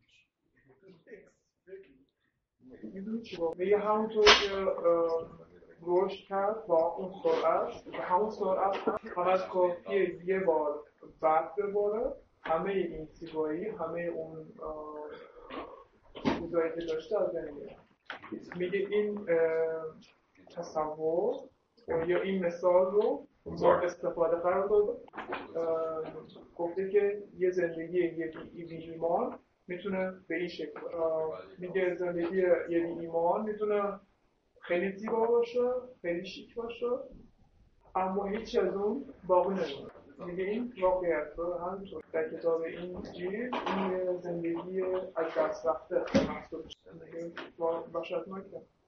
میدونی چی باقی؟ میگه همونطور که رشد کرد با اون سرعت و همون سرعت هم فقط کافیه یه بار برف بباره همه این زیبایی همه اون چیزایی که داشته از بین میره. میگه این تصور یا این مثال رو مورد استفاده قرار داده. گفته که یه زندگی یه بی ایمان میتونه به این شکل میگه زندگی یه بی ایمان میتونه خیلی زیبا باشه خیلی شیک باشه اما هیچ از اون باقی نمونه. میگه این واقعیت رو همینطور در کتاب اینجیل این زندگی از دست رفته محسوب میشه. میگه وحشتناکه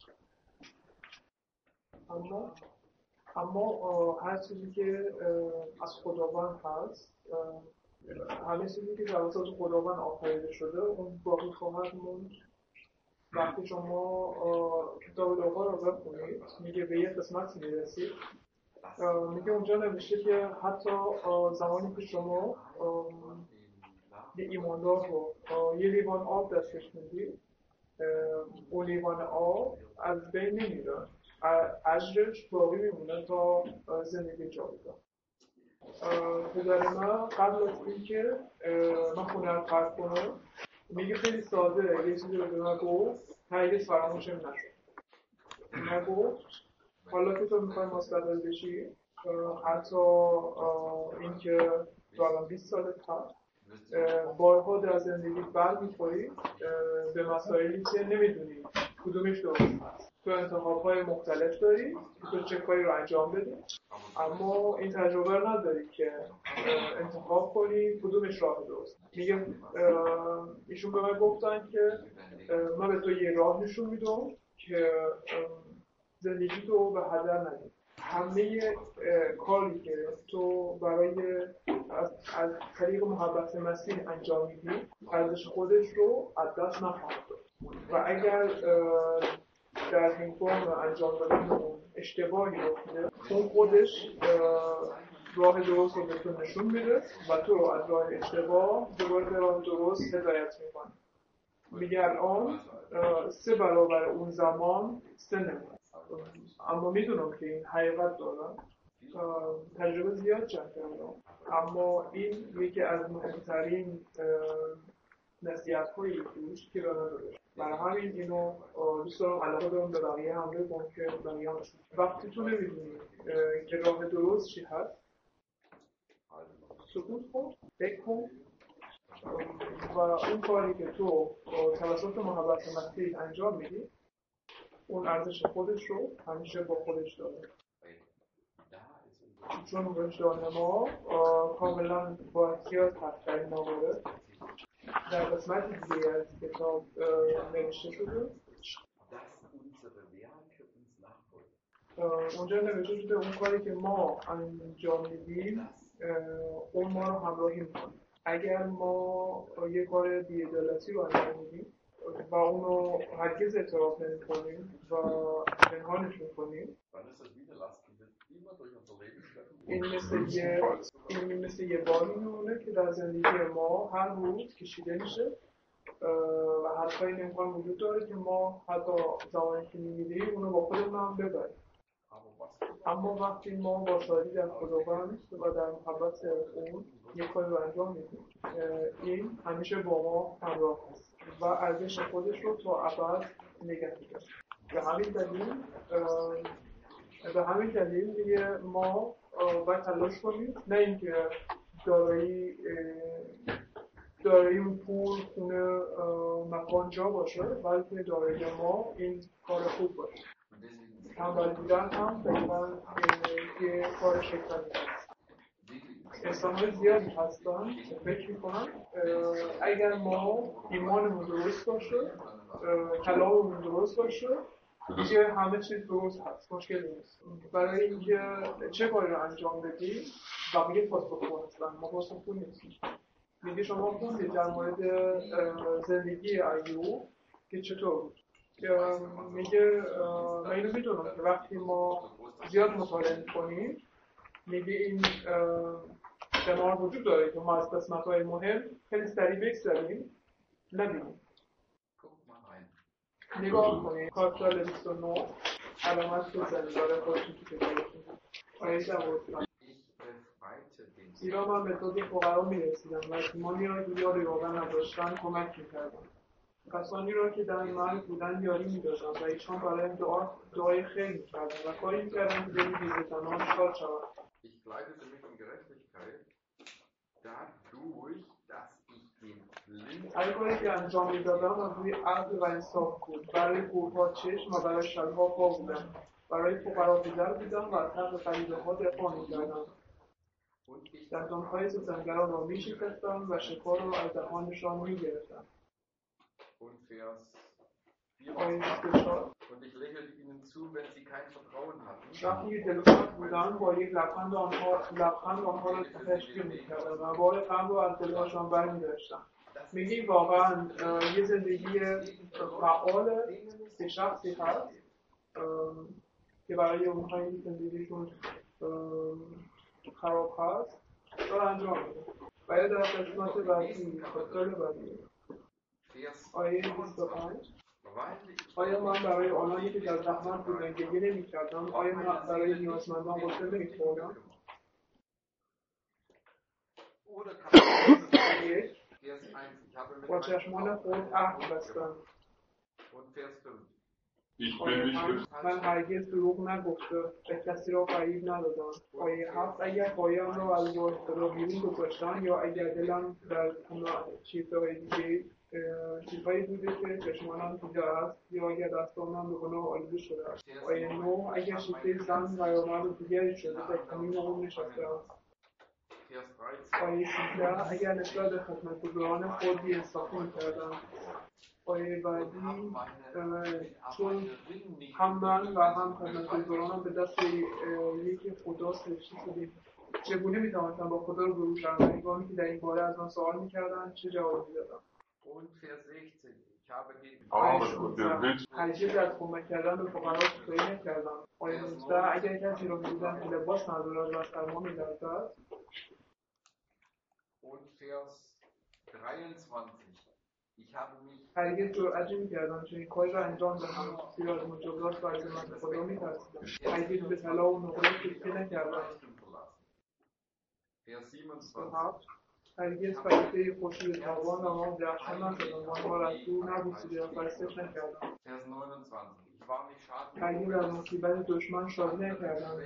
اما اما هر چیزی که از خداوند هست همه چیزی که توسط خداوند آفریده شده اون باقی خواهد موند. وقتی شما کتاب لوقا رو بخونید میگه به یه قسمتی میرسید میگه اونجا نوشته که حتی زمانی که شما یه ایماندار رو یه لیوان آب دستش میدید اون لیوان آب از بین نمیره اجرش باقی میمونه تا زندگی جاودان. پدر من قبل از این که من خونه رو ترک کنم میگه خیلی ساده یه چیزی رو به من گفت هرگز فراموشم نشد. من گفت حالا که تو میخوای مستقل بشی حتی این که تو الان بیست سالت هست بارها در زندگی بر میخوری به مسائلی که نمیدونی کدومش درست هست. تو انتخاب‌های مختلف داری که تو چه کاری رو انجام بدی اما این تجربه رو نداری که انتخاب کنی کدومش راه درست. میگم ایشون به من گفتن که من به تو یه راه نشون میدم که زندگی تو به هدر ندی. همه کاری که تو برای از, از طریق محبت مسیح انجام میدی ارزش خودش رو از دست نخواهد داد و اگر در هنگام انجام دادن اون اشتباهی رخ میده اون خودش راه درست رو به تو نشون میده و تو رو از راه اشتباه دوباره به راه درست هدایت میکنه. میگه الان سه برابر اون زمان سه نمونه اما میدونم که این حقیقت دارم تجربه زیاد چند کردم اما این یکی از مهمترین نصیحت هایی توش که به من داده شد. برای همین اینو دوست دارم علاقه دارم به بقیه هم بگم که بقیه هم وقتی تو نمیدونی که راه درست چی هست سکوت کن فکر کن و اون کاری که تو توسط محبت مسیح انجام میدی اون ارزش خودش رو همیشه با خودش داره. چون وجدان ما کاملا با احتیاط هست در این موارد. در قسمت دیگه از کتاب نوشته شده اونجا نوشته شده اون کاری که ما انجام میدیم اون ما رو همراهی میکنه. اگر ما یه کار بی‌عدالتی رو انجام میدیم و اونو هرگز اعتراف نمی‌کنیم و پنهانش می‌کنیم این مثل یه این مثل یه باری میمونه که در زندگی ما هر روز کشیده میشه و حتی این امکان وجود داره که ما حتی زمانی که می‌میریم اونو با خودمون هم ببریم. اما وقتی ما با شادی در خداوند و در محبت اون یک کاری رو انجام میدیم این همیشه با ما همراه هست و ارزش خودش رو تا ابد نگه می‌داره. به همین دلیل به همین دلیل دیگه ما باید تلاش کنیم نه اینکه دارایی دارایی پول خونه مکان جا باشه بلکه دارایی ما این کار خوب باشه. تنبل بودن هم دقیقا یه کار شیطانی هست. انسان‌های زیادی هستن فکر می‌کنن اگر ما ایمانمون درست باشه کلاممون درست باشه که همه چیز درست هست مشکلی نیست. برای اینکه چه کاری رو انجام بدی بقیه پاسخگو هستن ما پاسخگو نیستیم. میگه شما خوندید در مورد زندگی ایوب که چطور بود. میگه من اینو میدونم که وقتی ما زیاد مطالعه میکنیم میگه این دماغ وجود داره که ما از قسمت‌های مهم خیلی سریع بگذریم نبینیم. نگاه کنید کارتال بیست و نه علامت بزنید داره خودتون که بگیرتون آیه جواب زیرا من به توی فقرا میرسیدم و ایمانی را که یاری واقعا نداشتن کمک میکردم. کسانی را که در مرگ بودن یاری میدادم و ایشان برای دعا دعای خیر میکردم و کاری میکردم که دل بی‌زتنان شاد شود. هر کاری که انجام میدادم از روی عدل و انصاف بود. برای کورها چشم و برای شلها پا بودم. برای فقرا پدر بودم و از حق غریبه‌ها دفاع میکردم. دندانهای ستمگران را میشکستم و شکار را از دهانشان میگرفتم. آیه بیست و چهار وقتی که دلخواه بودند با یک لبخند آنها لبخند آنها را تشکیل میکردم و بار غم را از دلهاشان برمیداشتم. میگیم واقعا یه زندگی فعال به شخصی هست که برای اونهایی که زندگیشون خراب هست را انجام میده. باید در قسمت بعدی خطر بعدی آیه بیست و پنج آیا من برای آنهایی که در زحمت بودن گریه نمی‌کردم؟ آیا من برای نیازمندان غصه نمی‌خوردم؟ یک با چشمان خود عهد بستم. من هرگز دروغ نگفته و کسی را فریب ندادم. آیه هفت اگر پایم را از راه بیرون گذاشتم یا اگر دلم در چیزهای دیگه چیزهایی بوده که چشمانم دیده است یا اگر دستانم به گناه آلوده شده است. آیه نه اگر شیفته زن و یا مرد دیگری شده در کمین اون نشسته است. آیه سیزده اگر نسبت به خدمتگزاران خود بی‌انصافی می‌کردم. آیه بعدی چون هم من و هم خدمتگزارانم به دست یکی خدا سرشته شدیم. چگونه می‌توانستم با خدا رو برو شوم؟ هنگامی که در این باره از من سوال می‌کردند چه جوابی می‌دادم؟ هرگز از کمک کردن به فقرا کوتاهی نکردم. آیه نوزده اگر کسی را می‌دیدم که لباس ندارد و از سرما می‌لرزد. هرگز جرئت نمی‌کردم چنین کاری را انجام دهم زیرا از مجازات و از عظمت خدا می‌ترسیدم. هرگز به طلا و نقره تکیه نکردم. هرگز فریفه خوشی تابان و ما درخشان نزدم و آنها را از دور نبوسیده و پرستش نکردم. هرگز از مصیبت دشمن شادی نکردم.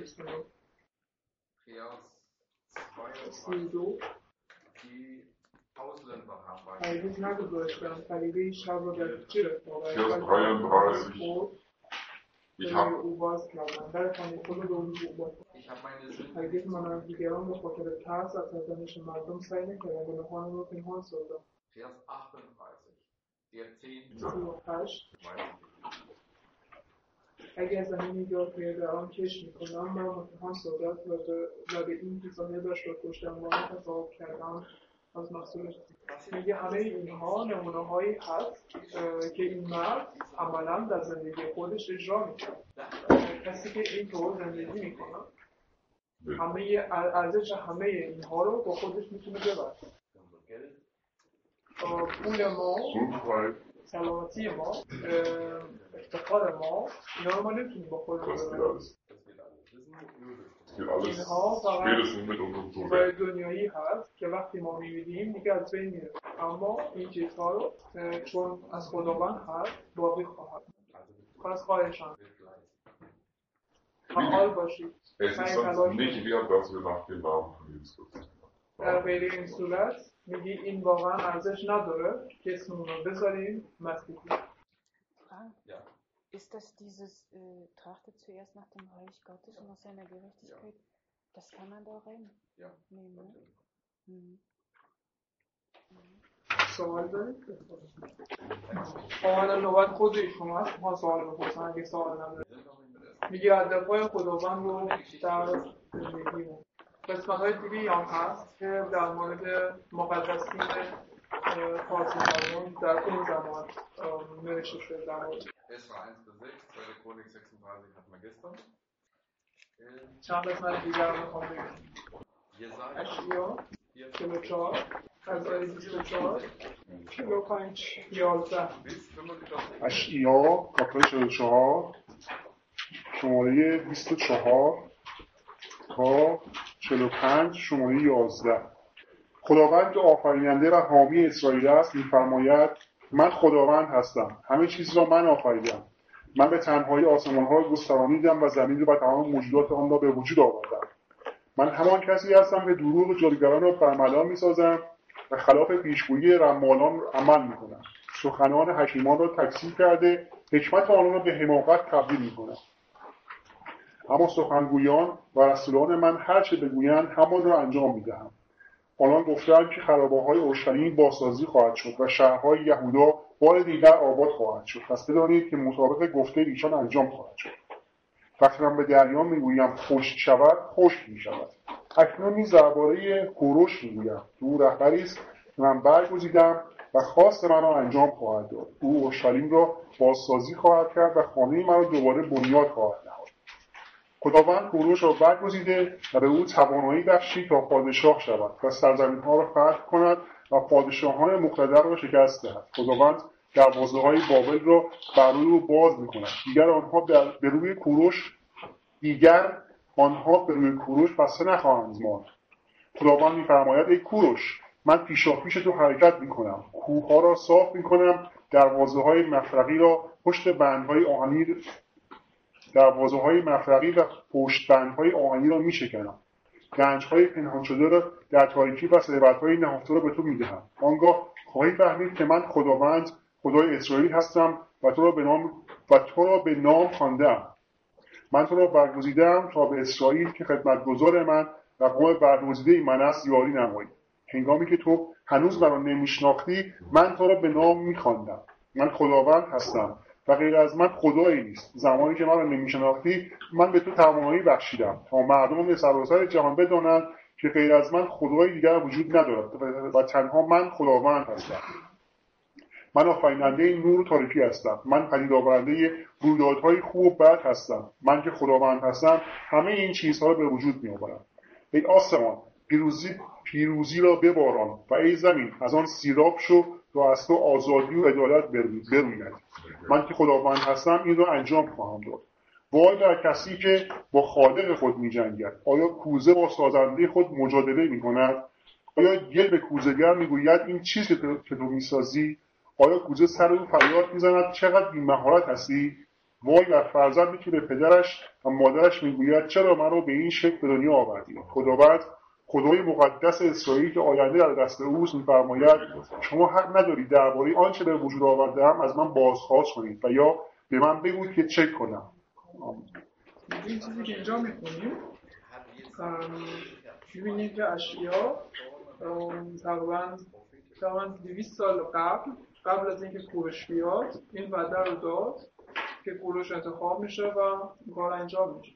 سی و دو هرگز نگذاشتم فریبه شب را در پیچه رفتم Ich habe او باز کردم در خانه خود را او باز هرگز من از دیگران به خاطر ترس از سرزنش مردم سعی نکردم گناهانم را پنهان سازم. سی و هشت اگر زمینی را که در آن کشت میکنم مرا متهم سازد و به این که صاحبش را کشتم و آن تصاحب کردم از مسئولش میگه همه اینها نمونه هایی هست که این مرد عملا در زندگی خودش اجرا میکنه. کسی که این طور زندگی میکنه همه ارزش همه اینها رو با خودش میتونه ببره. پول ما، سلامتی ما، افتخار ما، اینا رو ما نمیتونیم با خودمون ببریم. اینها فقط چیزهای دنیایی هست که وقتی ما میبینیم دیگه از بین میره. اما این چیزها رو چون از خداوند هست باقی خواهد. پس خواهشان فعال باشید. در غیر این صورت میگی این واقعا ارزش نداره که اسممون رو بذاریم مسیحی. Ja. Ist das dieses, äh, trachtet zuerst nach dem Reich Gottes und nach seiner Gerechtigkeit? Ja. Das kann man da rein Ja. nehmen, ne? Mhm. سوال دارید؟ آمالا نوبت خود ایشون هست ما سوال بپرسن اگه سوال نداره. میگه هدفهای خداوند رو در زندگیمون. قسمت های دیگه هم هست که در مورد مقدسین فارسی زبان در اون زمان نوشته شده در مورد چند قسمت دیگر رو میخوام بگیم. اشعیا چهل و چهار از آیه بیست و چهار چهل و پنج یازده اشعیا کاپیتل چهل و چهار شماره بیست و چهار تا چهل و پنج شماره یازده. خداوند که آفریننده و حامی اسرائیل است می‌فرماید من خداوند هستم، همه چیز را من آفریدم. من به تنهایی آسمان‌ها را گسترانیدم و زمین را و تمام موجودات آن را به وجود آوردم. من همان کسی هستم که دروغ جادوگران را برملا می‌سازم و خلاف پیشگویی رمالان عمل می‌کنم. سخنان حکیمان را تکذیب کرده حکمت آنان را به حماقت تبدیل می‌کنم. اما سخنگویان و رسولان من هر چه بگویند همان را انجام می‌دهم. آنان گفتند که خرابه‌های اورشلیم بازسازی خواهد شد و شهرهای یهودا بار دیگر آباد خواهد شد. پس بدانید که مطابق گفته ایشان انجام خواهد شد. وقتی من به دریا میگویم خشک شود، خشک میشود. اکنون نیز درباره کوروش میگویم که او رهبری است که من برگزیدم و خواست من را انجام خواهد داد. او اورشلیم را بازسازی خواهد کرد و خانه من را دوباره بنیاد خواهد نهاد. خداوند کوروش را برگزیده و به او توانایی بخشید تا پادشاه شود و سرزمین‌ها را فتح کند و پادشاهان مقتدر را شکست دهد. خداوند دروازه‌های بابل را بر روی او باز می‌کند. دیگر آنها به روی کوروش دیگر آنها به روی کوروش بسته نخواهند ماند. خداوند می‌فرماید ای کوروش، من پیشاپیش تو حرکت می‌کنم، کوه‌ها را صاف می‌کنم، دروازه‌های مفرقی را پشت بندهای آهنی دروازه‌های مفرقی و پشت بندهای آهنی را می‌شکنم. گنج‌های پنهان شده را در تاریکی و ثروت‌های نهفته را به تو می‌دهم. آنگاه خواهی فهمید که من خداوند خدای اسرائیل هستم و تو را به نام و تو را به نام خوانده‌ام. من تو را برگزیده‌ام تا به اسرائیل که خدمتگزار من و قوم برگزیده من است یاری نمایی. هنگامی که تو هنوز مرا نمی‌شناختی من تو را به نام می‌خواندم. من خداوند هستم و غیر از من خدایی نیست. زمانی که مرا نمی‌شناختی من به تو توانایی بخشیدم تا مردم به سراسر جهان بدانند که غیر از من خدایی دیگر وجود ندارد و تنها من خداوند هستم. من آفریننده نور و تاریکی هستم. من پدید آورنده رویدادهای خوب و بد هستم. من که خداوند هستم همه این چیزها را به وجود می‌آورم. ای آسمان پیروزی پیروزی را بباران و ای زمین از آن سیراب شو تا از تو آزادی و عدالت بروید. من که خداوند هستم این را انجام خواهم داد. وای بر کسی که با خالق خود می‌جنگد. آیا کوزه با سازنده خود مجادله می‌کند؟ آیا گل به کوزه‌گر می‌گوید این چیز که تو, که تو می‌سازی؟ آیا کوزه سر او فریاد می‌زند چقدر بی‌مهارت هستی؟ وای بر فرزندی که به پدرش و مادرش می‌گوید چرا مرا به این شکل به دنیا آوردی؟ خداوند خدای مقدس اسرائیل که آینده در دست اوست می‌فرماید شما حق ندارید درباره آنچه به وجود آورده‌ام از من بازخواست کنید و یا به من بگویید که چه کنم. این چیزی که اینجا می‌خونیم می‌بینید که اشعیا تقریباً تقریباً دویست سال قبل قبل از اینکه کوروش بیاد این وعده رو داد که کوروش انتخاب میشه و کار انجام میشه.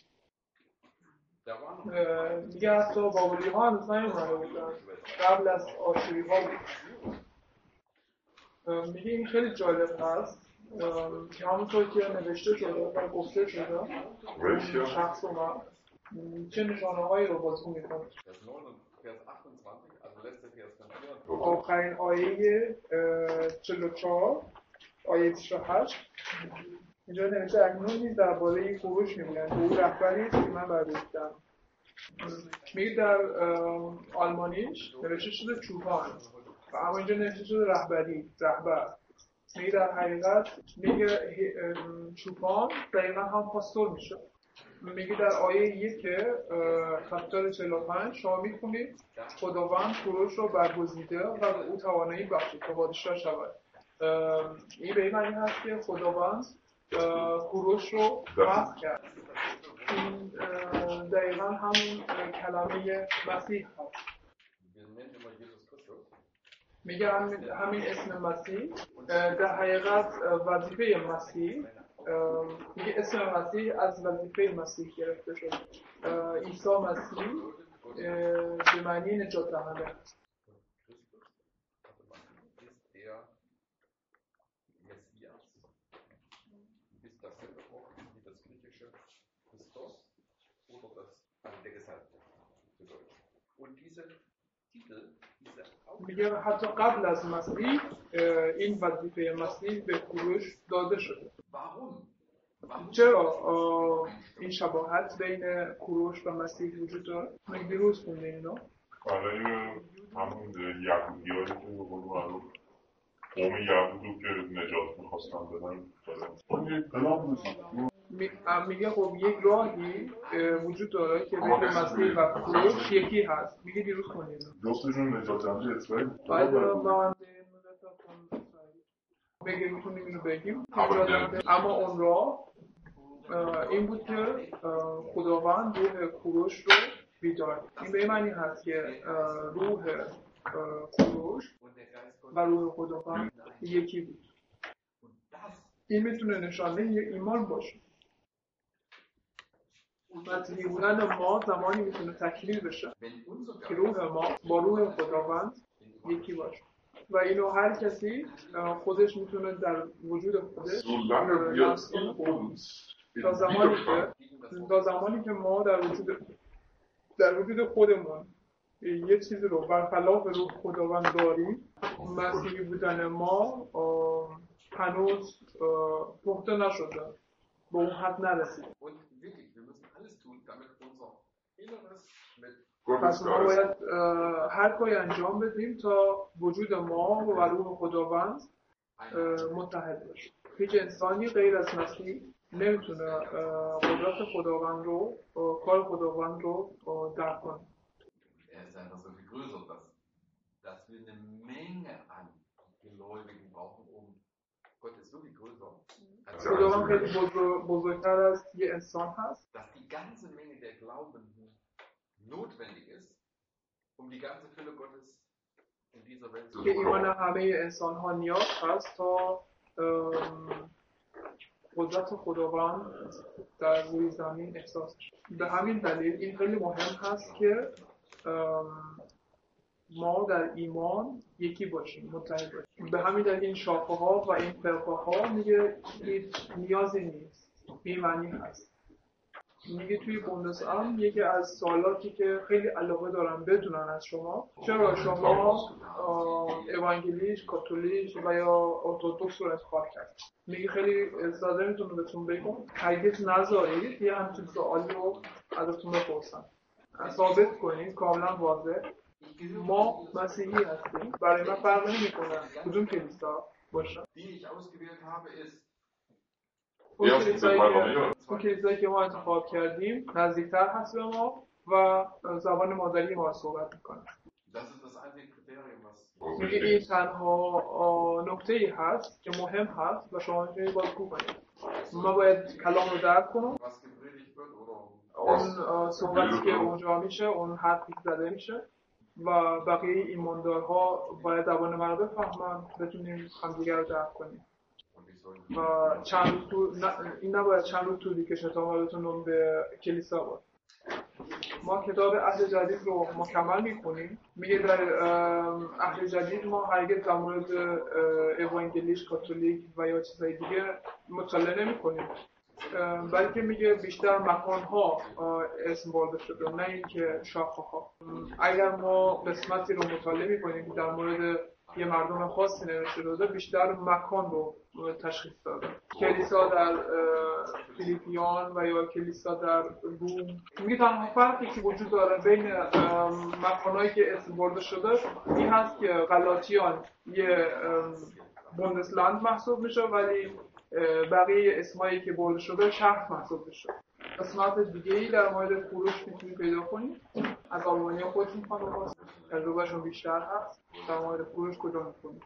دیگه حتی بابلی ها هنوز نیومده بودن، قبل از آشوری ها بود. میگه این خیلی جالب هست که همونطور که نوشته شده و گفته شده شخص اومد چه نشانه هایی رو بازگو میکنه. آخرین آیه چهل و چهار آیه بیست و هشت اینجا نوشته اکنون نیز درباره کوروش میگویند که او رهبری است که من برگزیدم. میگه در آلمانیش نوشته شده چوپان و اما اینجا نوشته شده رهبری، رهبر. میگه در حقیقت میگه چوپان دقیقا هم پاستور میشه. میگه در آیه یک خطار چهل و پنج شما میخونید خداوند کوروش رو برگزیده و به او توانایی بخشید تا پادشاه شود. این به این معنی هست که خداوند کوروش رو مسخ کرد. این دقیقا همون کلمه مسیح هست. میگه همین اسم مسیح در حقیقت وظیفه مسیح، میگه اسم مسیح از وظیفه مسیح گرفته شد. عیسی مسیح به معنی نجات دهنده است. میگه حتی قبل از مسیح این وظیفه مسیح به کوروش داده شده. چرا این شباهت بین کوروش و مسیح وجود داره؟ من دیروز خونده اینا برای همون یهودیایی که به قول معروف قوم یهود رو که نجات میخواستن بدن میگه خب یک راهی وجود داره که بین مسیح و کوروش یکی هست. میگه دیروز خونده اینا جفتشون نجات دهنده اسرائیل باید من بگه میتونیم اینو بگیم اما اون راه این بود که خداوند روح کوروش رو بیدار. این به معنی هست که روح کوروش و روح خداوند یکی بود. این میتونه نشانه یه ایمان باشه. مسیحی بودن ما زمانی میتونه تکمیل بشه که روح ما با روح خداوند یکی باشه و اینو هر کسی خودش میتونه در وجود خودش تا زمانی که تا زمانی که ما در وجود در وجود خودمون یه چیزی رو برخلاف روح خداوند داریم، مسیحی بودن ما هنوز پخته نشده، به اون حد نرسید. پس ما باید هر کاری انجام بدیم تا وجود ما و روح خداوند متحد بشه. هیچ انسانی غیر از مسیح نمیتونه قدرت خداوند رو، کار خداوند رو درک کنه. خداوند خیلی بزرگ، بزرگتر از یه انسان هست. که ایمان همه انسان ها نیاز هست تا قدرت خداوند در روی زمین احساس شد. به همین دلیل این خیلی مهم هست که ما در ایمان یکی باشیم، متحد باشیم. به همین دلیل این شاخه ها و این فرقه ها میگه هیچ نیازی نیست، این معنی هست. میگه توی بوندسام یکی از سوالاتی که خیلی علاقه دارم بدونن از شما، چرا شما اوانگلیش، کاتولیک و یا ارتدوکس رو انتخاب کردید؟ میگه خیلی ساده میتونم بهتون بگم، هرگز نذارید یه همچین سوالی رو ازتون بپرسن. ثابت کنید کاملا واضح ما مسیحی هستیم، برای من فرق نمیکنه کدوم کلیسا باشه. اون کلیسایی که اون کلیسایی که ما انتخاب کردیم نزدیکتر هست به ما و زبان مادری ما صحبت میکنه. میگه این تنها نکته‌ای هست که مهم هست و شما میتونید بازگو کنید. ما باید کلام رو درک کنیم، اون صحبتی که اونجا میشه، اون حرفی که زده میشه و بقیه ایماندارها باید زبان ما رو بفهمن، بتونیم همدیگر رو درک کنیم. و چند روز این نباید چند روز طول بکشه تا ما بتونیم به کلیسا بریم. ما کتاب عهد جدید رو مکمل میخونیم. میگه در عهد جدید ما هرگز در مورد اوانگلیش، کاتولیک و یا چیزای دیگه مطالعه نمی‌کنیم، بلکه میگه بیشتر مکان‌ها اسم برده شده، نه اینکه شاخه‌ها. اگر ما قسمتی رو مطالعه می‌کنیم در مورد یه مردم خاصی نوشته شده، بیشتر مکان رو تشخیص داده. کلیسا در فیلیپیان و یا کلیسا در روم. میگه تنها فرقی که وجود داره بین مکان‌هایی که اسم برده شده این هست که غلاطیان یه بوندسلند محسوب میشه، ولی بقیه اسمایی که برده شده شهر محسوب میشه. قسمت دیگه‌ای در مورد کوروش میتونید پیدا کنید. از آلمانیا خودتون میخوان تجربهشون بیشتر هست. در مورد کوروش کجا میکنید؟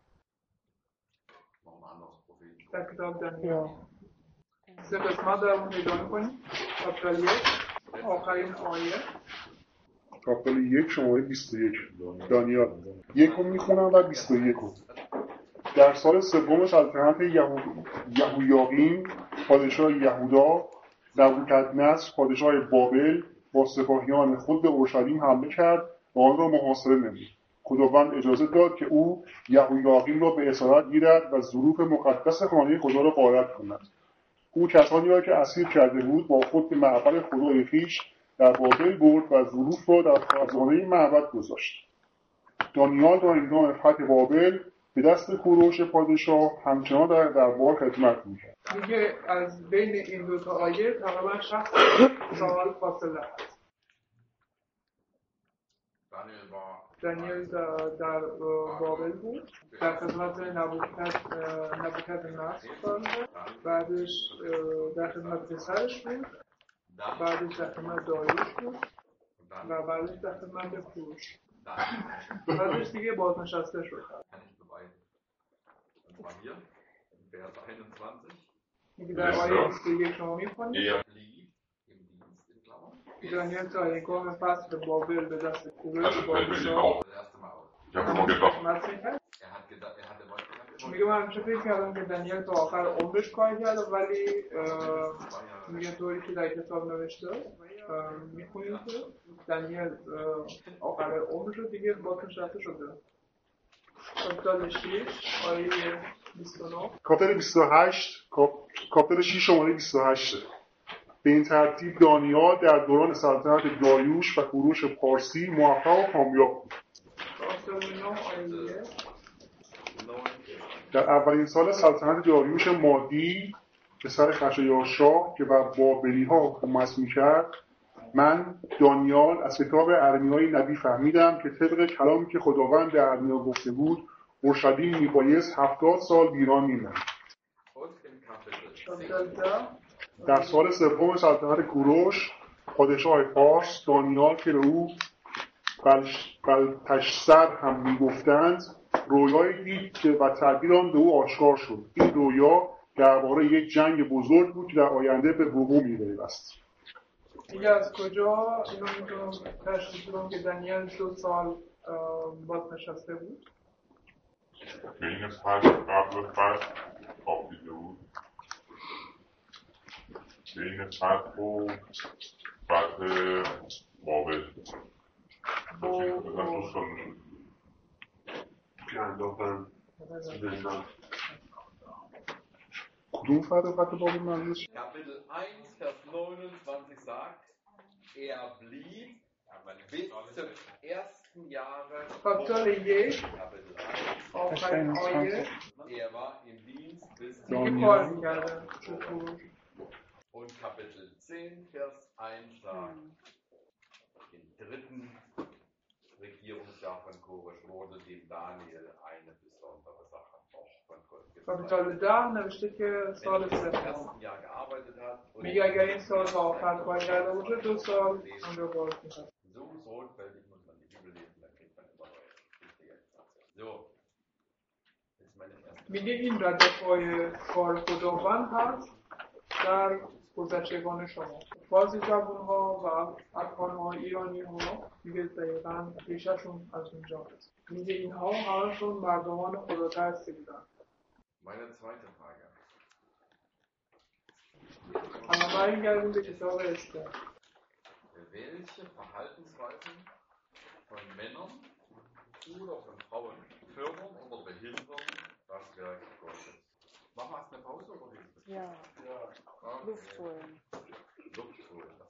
در کتاب دانیال سه قسمت در اون پیدا میکنید. کاپیتال یک آخرین آیه، کاپیتال یک شماره بیست و یک دانیال یک رو میخونم و بیست و یک رو. در سال سوم سلطنت یهویاقیم پادشاه یهودا، نبوکدنصر پادشاه بابل با سپاهیان خود به اورشلیم حمله کرد و آن را محاصره نمود. خداوند اجازه داد که او یهویاقیم را به اسارت گیرد و ظروف مقدس خانه خدا را غارت کند. او کسانی را که اسیر کرده بود با خود به معبد خدای خویش در بابل برد و ظروف را در خزانه معبد گذاشت. دانیال در هنگام فتح بابل به دست کوروش پادشاه همچنان در دربار خدمت می‌کرد. میگه از بین این دو تا آیه تقریبا شصت سال فاصله هست. Daniel war دانیل در, در بابل بود، در خدمت نبوکدنصر کار می‌کرد، بعدش در خدمت پسرش بود، بعدش در خدمت داریوش بود و بعدش در خدمت کوروش، بعدش دیگه بازنشسته شد. میگه در آیه بیست و یک شما می‌خونید دانیل تا هنگام فصل بابل به دست کوروش پادشاه میگه من همیشه فکر کردم که دانیل تا آخر عمرش کار کرده، ولی میگه طوری که در کتاب نوشته میخونیم که دانیل آخر عمرش رو دیگه بازنشسته شده. کاپیتال شش آیه بیست و نه کاپیتال بیست و هشت کاپیتال شش شماره بیست و هشت. به این ترتیب دانیال در دوران سلطنت داریوش و کوروش پارسی موفق و کامیاب بود. در اولین سال سلطنت داریوش مادی پسر خشایارشاه که بر بابلی‌ها حکومت می‌کرد، من دانیال از کتاب ارمیای نبی فهمیدم که طبق کلامی که خداوند در ارمیا گفته بود اورشلیم میبایست هفتاد سال ویران می‌ماند. در سال سوم سلطنت کوروش پادشاه پارس، دانیال که به او بلتشسر هم میگفتند رویایی دید که و تعبیر آن به او آشکار شد. این رویا درباره یک جنگ بزرگ بود که در آینده به وقوع می‌پیوست. دیگه از کجا اینو میتونم تشخیص بدم که دانیل دو سال بازنشسته بود؟ بین فصل قبل فصل خوابیده بود، بین فصل و فصل بابل باشین که بزن دو سال میشود که انداختن زندان. کدوم فتح فتح بابل منظورش؟ Kapitel eins, Vers neunundzwanzig sagt, er blieb bis zum ersten Jahre Kapitel یک آخرین آیه er war im Dienst bis دیگه کار می‌کرده. Und Kapitel zehn, Vers eins sagt, im dritten Regierungsjahr von Koresh wurde dem Daniel eine besondere Sache von Gott کاپیتال ده نوشته که سال سوم میگه اگر این سال تا آخر کار کرده باشه دو سال اونجا باز میشه. So sorgfältig muss man die Bibel lesen, dann kriegt man immer neue wichtige Informationen. So, das ist meine erste. میگه این ردپای کار خداوند هست در گذشتگان شما. بعضی جوان‌ها و افغان‌ها ایرانی‌ها میگه دقیقاً ریشه‌شون از اونجا هست. میگه اینها همشون مردمان خداترسی بودن. Meine zweite Frage. حالا برگردیم به کتاب استر. Welche Verhaltensweisen von Männern oder von Frauen fördern oder behindern das Werk Gottes? Machen wir erst eine Pause oder wie ist das? Ja. Ja. Luft holen. Luft holen.